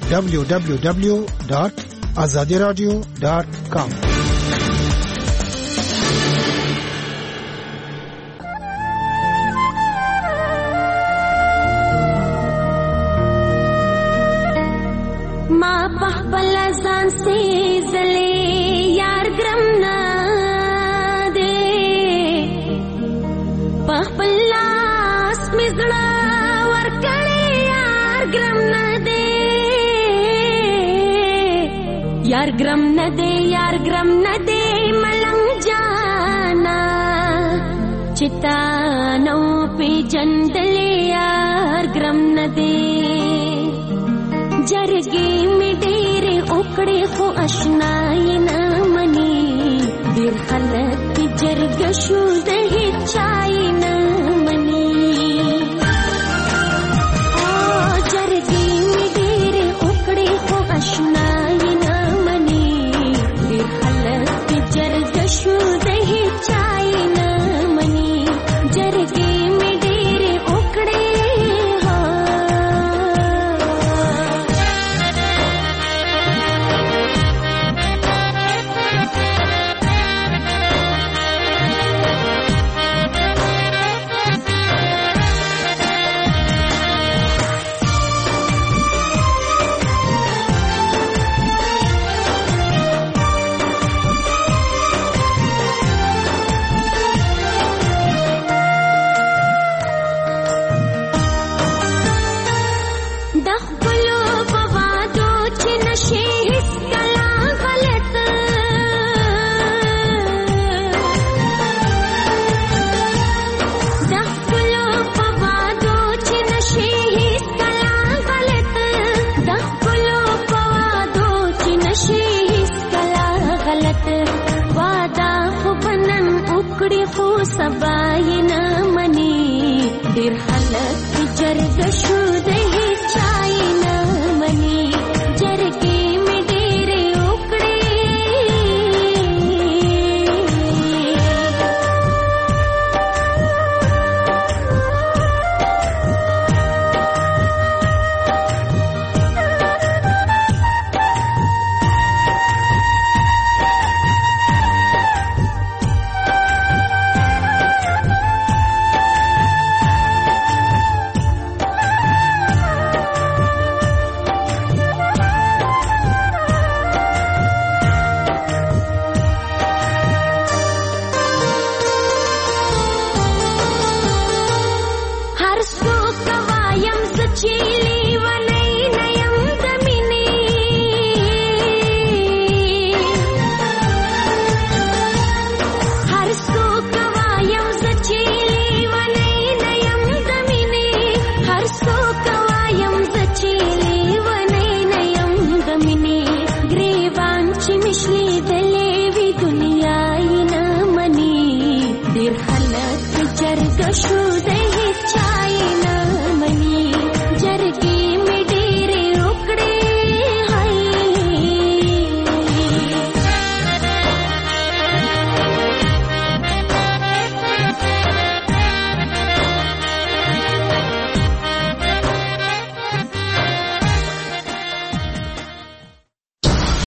www.azadiradio.com ما بحبل ځان سي زلي یار ګرم نه دي بحبل لاس مزړه यार ग्रम न दे मलंग जाना चितानो पे जंदले यार ग्रम न दे जरगे में डेरे उकड़े खो अशनाई न मनी दिल खलक जरग शुद ही चाई न मनी जरगे में डेरे उकड़े खो अशनाई سبا یې نه مني ډېر خلک